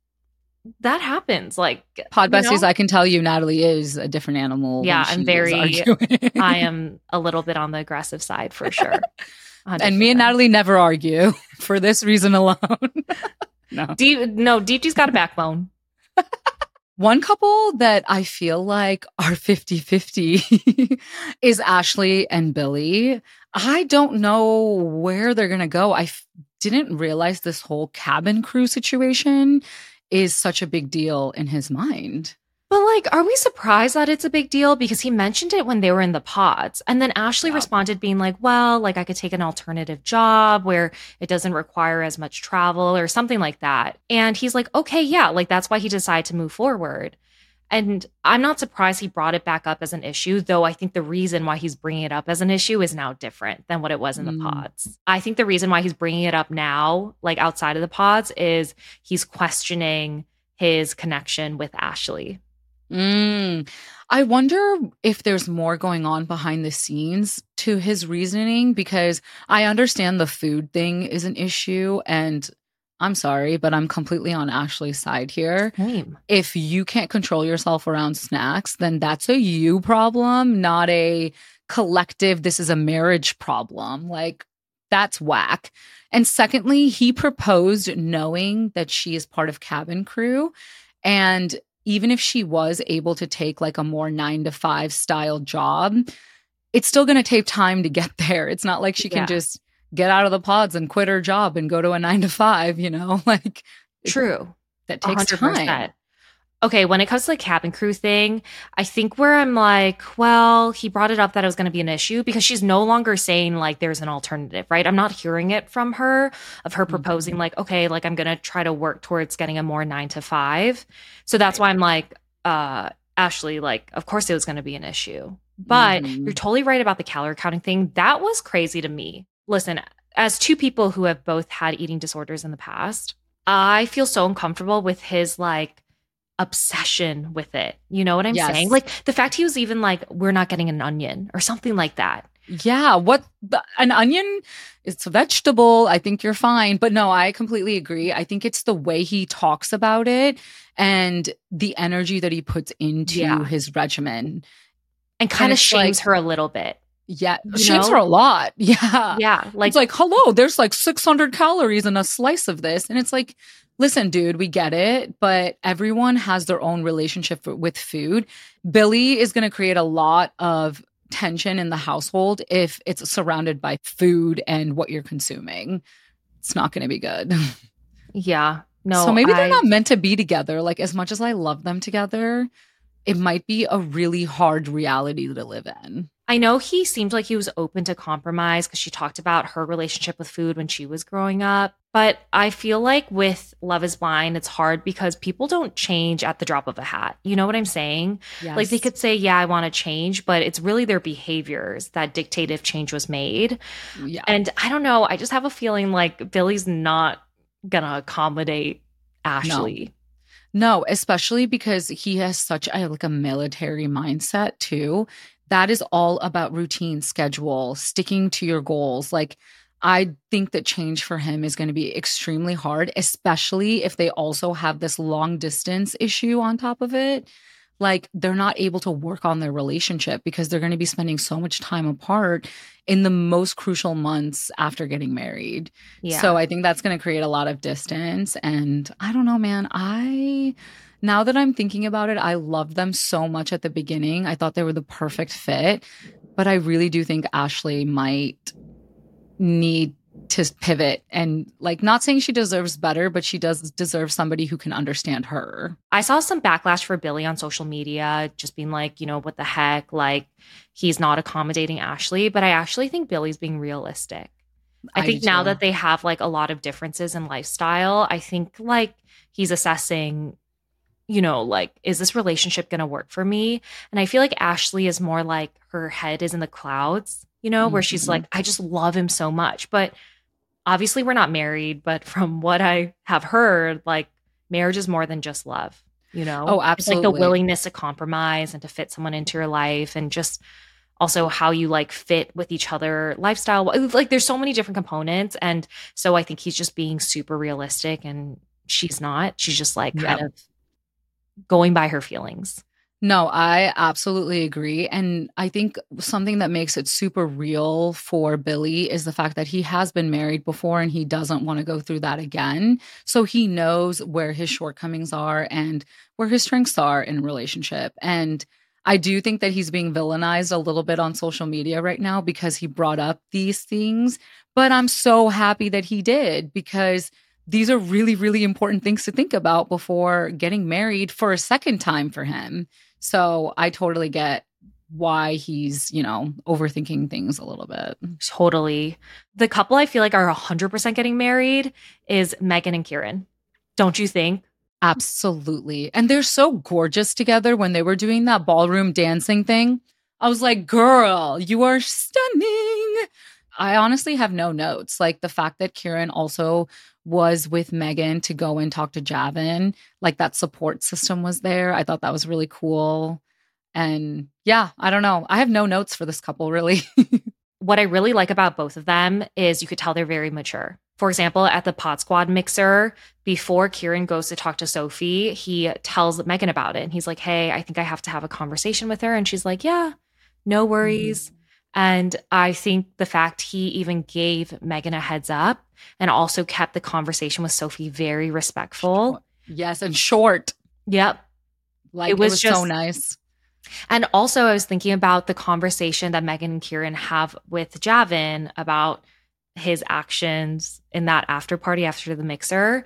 [SPEAKER 3] that happens. Like,
[SPEAKER 2] Pod
[SPEAKER 3] you
[SPEAKER 2] besties,
[SPEAKER 3] know?
[SPEAKER 2] I can tell you Natalie is a different animal.
[SPEAKER 3] Yeah,
[SPEAKER 2] when she
[SPEAKER 3] I'm
[SPEAKER 2] is
[SPEAKER 3] very-
[SPEAKER 2] arguing.
[SPEAKER 3] I am a little bit on the aggressive side for sure. one hundred
[SPEAKER 2] And me and
[SPEAKER 3] percent.
[SPEAKER 2] Natalie never argue for this reason alone. No.
[SPEAKER 3] Deep, no, Deepti's got a backbone.
[SPEAKER 2] One couple that I feel like are fifty-fifty is Ashley and Billy. I don't know where they're going to go. I f- didn't realize this whole cabin crew situation is such a big deal in his mind.
[SPEAKER 3] But like, are we surprised that it's a big deal? Because he mentioned it when they were in the pods. And then Ashley
[SPEAKER 2] Yeah.
[SPEAKER 3] responded being like, well, like I could take an alternative job where it doesn't require as much travel or something like that. And he's like, okay, yeah, like that's why he decided to move forward. And I'm not surprised he brought it back up as an issue, though I think the reason why he's bringing it up as an issue is now different than what it was in the
[SPEAKER 2] Mm.
[SPEAKER 3] pods. I think the reason why he's bringing it up now, like outside of the pods, is he's questioning his connection with Ashley.
[SPEAKER 2] Mm. I wonder if there's more going on behind the scenes to his reasoning, because I understand the food thing is an issue. And I'm sorry, but I'm completely on Ashley's side here.
[SPEAKER 3] Same.
[SPEAKER 2] If you can't control yourself around snacks, then that's a you problem, not a collective, this is a marriage problem. Like, that's whack. And secondly, he proposed knowing that she is part of cabin crew. And even if she was able to take like a more nine to five style job, it's still going to take time to get there. It's not like she can
[SPEAKER 3] Yeah.
[SPEAKER 2] just get out of the pods and quit her job and go to a nine to five, you know, like it-
[SPEAKER 3] True.
[SPEAKER 2] that takes
[SPEAKER 3] one hundred percent.
[SPEAKER 2] time.
[SPEAKER 3] Okay, when it comes to the cabin crew thing, I think where I'm like, well, he brought it up that it was going to be an issue because she's no longer saying like there's an alternative, right? I'm not hearing it from her of her proposing like, okay, like I'm going to try to work towards getting a more nine to five. So that's why I'm like, uh, Ashley, like, of course it was going to be an issue. But
[SPEAKER 2] Mhm.
[SPEAKER 3] you're totally right about the calorie counting thing. That was crazy to me. Listen, as two people who have both had eating disorders in the past, I feel so uncomfortable with his like obsession with it. You know what I'm
[SPEAKER 2] Yes.
[SPEAKER 3] saying? Like the fact he was even like, we're not getting an onion or something like that.
[SPEAKER 2] Yeah, what the, an onion, it's a vegetable. I think you're fine. But no, I completely agree. I think it's the way he talks about it and the energy that he puts into
[SPEAKER 3] Yeah.
[SPEAKER 2] his regimen.
[SPEAKER 3] And kind of
[SPEAKER 2] it's
[SPEAKER 3] shames
[SPEAKER 2] like-
[SPEAKER 3] her a little bit.
[SPEAKER 2] Yeah,
[SPEAKER 3] You
[SPEAKER 2] shames
[SPEAKER 3] know?
[SPEAKER 2] her a lot. Yeah.
[SPEAKER 3] Yeah. Like,
[SPEAKER 2] It's like, hello, there's like six hundred calories in a slice of this. And it's like, listen, dude, we get it, but everyone has their own relationship f- with food. Billy is going to create a lot of tension in the household if it's surrounded by food and what you're consuming. It's not going to be good.
[SPEAKER 3] yeah. No.
[SPEAKER 2] so maybe they're
[SPEAKER 3] I-
[SPEAKER 2] not meant to be together. Like, as much as I love them together, it might be a really hard reality to live in.
[SPEAKER 3] I know he seemed like he was open to compromise because she talked about her relationship with food when she was growing up. But I feel like with Love is Blind, it's hard because people don't change at the drop of a hat. You know what I'm saying?
[SPEAKER 2] Yes.
[SPEAKER 3] Like they could say, yeah, I want to change, but it's really their behaviors that dictate if change was made.
[SPEAKER 2] Yeah.
[SPEAKER 3] And I don't know. I just have a feeling like Billy's not going to accommodate Ashley.
[SPEAKER 2] No, especially because he has such a like a military mindset too. That is all about routine, schedule, sticking to your goals. Like, I think that change for him is going to be extremely hard, especially if they also have this long distance issue on top of it. Like, they're not able to work on their relationship because they're going to be spending so much time apart in the most crucial months after getting married.
[SPEAKER 3] Yeah.
[SPEAKER 2] So I think that's going to create a lot of distance. And I don't know, man. I, now that I'm thinking about it, I loved them so much at the beginning. I thought they were the perfect fit. But I really do think Ashley might need to pivot and, like, not saying she deserves better, but she does deserve somebody who can understand her.
[SPEAKER 3] I saw some backlash for Billy on social media, just being like, you know, what the heck? Like, he's not accommodating Ashley. But I actually think Billy's being realistic. I,
[SPEAKER 2] I
[SPEAKER 3] think
[SPEAKER 2] do
[SPEAKER 3] now
[SPEAKER 2] too.
[SPEAKER 3] that they have like a lot of differences in lifestyle, I think like he's assessing, you know, like, is this relationship going to work for me? And I feel like Ashley is more like her head is in the clouds, you know, where she's
[SPEAKER 2] Mhm.
[SPEAKER 3] like, I just love him so much. But obviously we're not married, but from what I have heard, like marriage is more than just love, you know?
[SPEAKER 2] Oh,
[SPEAKER 3] It's like the
[SPEAKER 2] absolutely.
[SPEAKER 3] willingness to compromise and to fit someone into your life and just also how you like fit with each other, lifestyle. Like there's so many different components. And so I think he's just being super realistic and she's not. She's just like kind
[SPEAKER 2] Yep.
[SPEAKER 3] of going by her feelings.
[SPEAKER 2] No, I absolutely agree. And I think something that makes it super real for Billy is the fact that he has been married before and he doesn't want to go through that again. So he knows where his shortcomings are and where his strengths are in a relationship. And I do think that he's being villainized a little bit on social media right now because he brought up these things. But I'm so happy that he did because these are really, really important things to think about before getting married for a second time for him. So I totally get why he's, you know, overthinking things a little bit.
[SPEAKER 3] Totally. The couple I feel like are one hundred percent getting married is Megan and Kieran. Don't you think?
[SPEAKER 2] Absolutely. And they're so gorgeous together when they were doing that ballroom dancing thing. I was like, girl, you are stunning. I honestly have no notes. Like the fact that Kieran also was with Megan to go and talk to Javin, like that support system was there. I thought that was really cool. And yeah, I don't know. I have no notes for this couple, really.
[SPEAKER 3] What I really like about both of them is you could tell they're very mature. For example, at the Pod Squad mixer, before Kieran goes to talk to Sophie, he tells Megan about it. And he's like, hey, I think I have to have a conversation with her. And she's like, yeah, no worries. Mm-hmm. And I think the fact he even gave Megan a heads up and also kept the conversation with Sophie very respectful.
[SPEAKER 2] Yes, and short.
[SPEAKER 3] Yep.
[SPEAKER 2] Like
[SPEAKER 3] it was,
[SPEAKER 2] it was
[SPEAKER 3] just,
[SPEAKER 2] so nice.
[SPEAKER 3] And also I was thinking about the conversation that Megan and Kieran have with Javin about his actions in that after party after the mixer.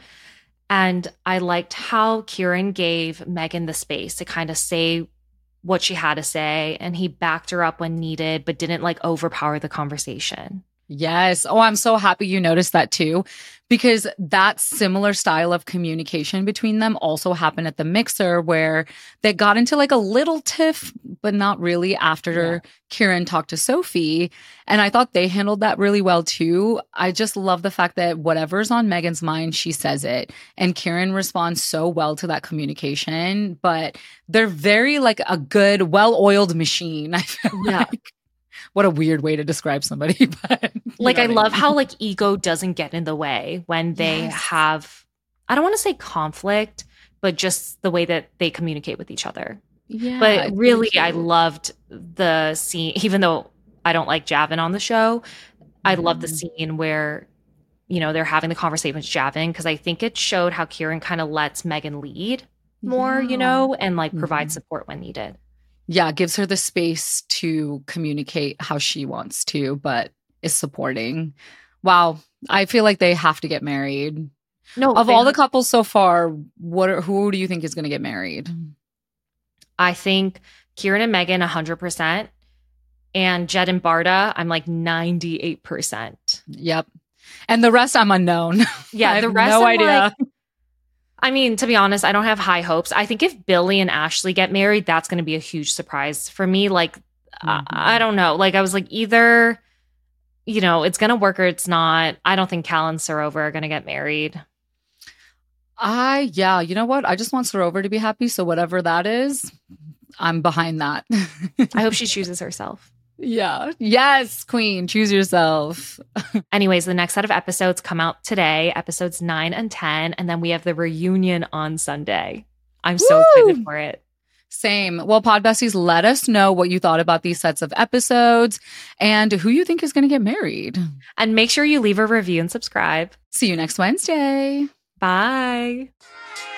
[SPEAKER 3] And I liked how Kieran gave Megan the space to kind of say what she had to say. And he backed her up when needed, but didn't like overpower the conversation.
[SPEAKER 2] Yes. Oh, I'm so happy you noticed that too, because that similar style of communication between them also happened at the mixer where they got into like a little tiff but not really after
[SPEAKER 3] Yeah.
[SPEAKER 2] Kieran talked to Sophie. And I thought they handled that really well too. I just love the fact that whatever's on Megan's mind, she says it. And Kieran responds so well to that communication. But they're very like a good, well-oiled machine, I feel
[SPEAKER 3] Yeah.
[SPEAKER 2] like. What a weird way to describe somebody. But
[SPEAKER 3] Like, I
[SPEAKER 2] what
[SPEAKER 3] love
[SPEAKER 2] mean.
[SPEAKER 3] how like ego doesn't get in the way when they
[SPEAKER 2] Yes.
[SPEAKER 3] have, I don't want to say conflict, but just the way that they communicate with each other.
[SPEAKER 2] Yeah,
[SPEAKER 3] But
[SPEAKER 2] it's
[SPEAKER 3] really,
[SPEAKER 2] cute.
[SPEAKER 3] I loved the scene, even though I don't like Javin on the show. I love the
[SPEAKER 2] Mhm.
[SPEAKER 3] scene where, you know, they're having the conversation with Javin, because I think it showed how Kieran kind of lets Megan lead more, you
[SPEAKER 2] Yeah.
[SPEAKER 3] know, and like provide
[SPEAKER 2] Mhm.
[SPEAKER 3] support when needed.
[SPEAKER 2] Yeah, gives her the space to communicate how she wants to, but is supporting. Wow, I feel like they have to get married.
[SPEAKER 3] No,
[SPEAKER 2] Of
[SPEAKER 3] they
[SPEAKER 2] all the
[SPEAKER 3] have-
[SPEAKER 2] couples so far, what are, who do you think is going to get married?
[SPEAKER 3] I think Kieran and Megan one hundred percent, and Jed and Barda, I'm like ninety-eight percent.
[SPEAKER 2] Yep. And the rest I'm unknown.
[SPEAKER 3] Yeah,
[SPEAKER 2] I
[SPEAKER 3] the
[SPEAKER 2] have
[SPEAKER 3] rest
[SPEAKER 2] no
[SPEAKER 3] I'm
[SPEAKER 2] idea.
[SPEAKER 3] like- I mean, to be honest, I don't have high hopes. I think if Billy and Ashley get married, that's going to be a huge surprise for me. Like, I,
[SPEAKER 2] Mhm.
[SPEAKER 3] I don't know. Like, I was like, either, you know, it's going to work or it's not. I don't think Cal and Sorover are going to get married.
[SPEAKER 2] I yeah, you know what? I just want Sorover to be happy, so whatever that is, I'm behind that.
[SPEAKER 3] I hope she chooses herself.
[SPEAKER 2] Yeah. Yes, queen, choose yourself.
[SPEAKER 3] Anyways, the next set of episodes come out today, episodes nine and ten. And then we have the reunion on Sunday. I'm so
[SPEAKER 2] Woo!
[SPEAKER 3] excited for it.
[SPEAKER 2] Same. Well, Pod Besties, let us know what you thought about these sets of episodes and who you think is going to get married.
[SPEAKER 3] And make sure you leave a review and subscribe.
[SPEAKER 2] See you next Wednesday.
[SPEAKER 3] Bye.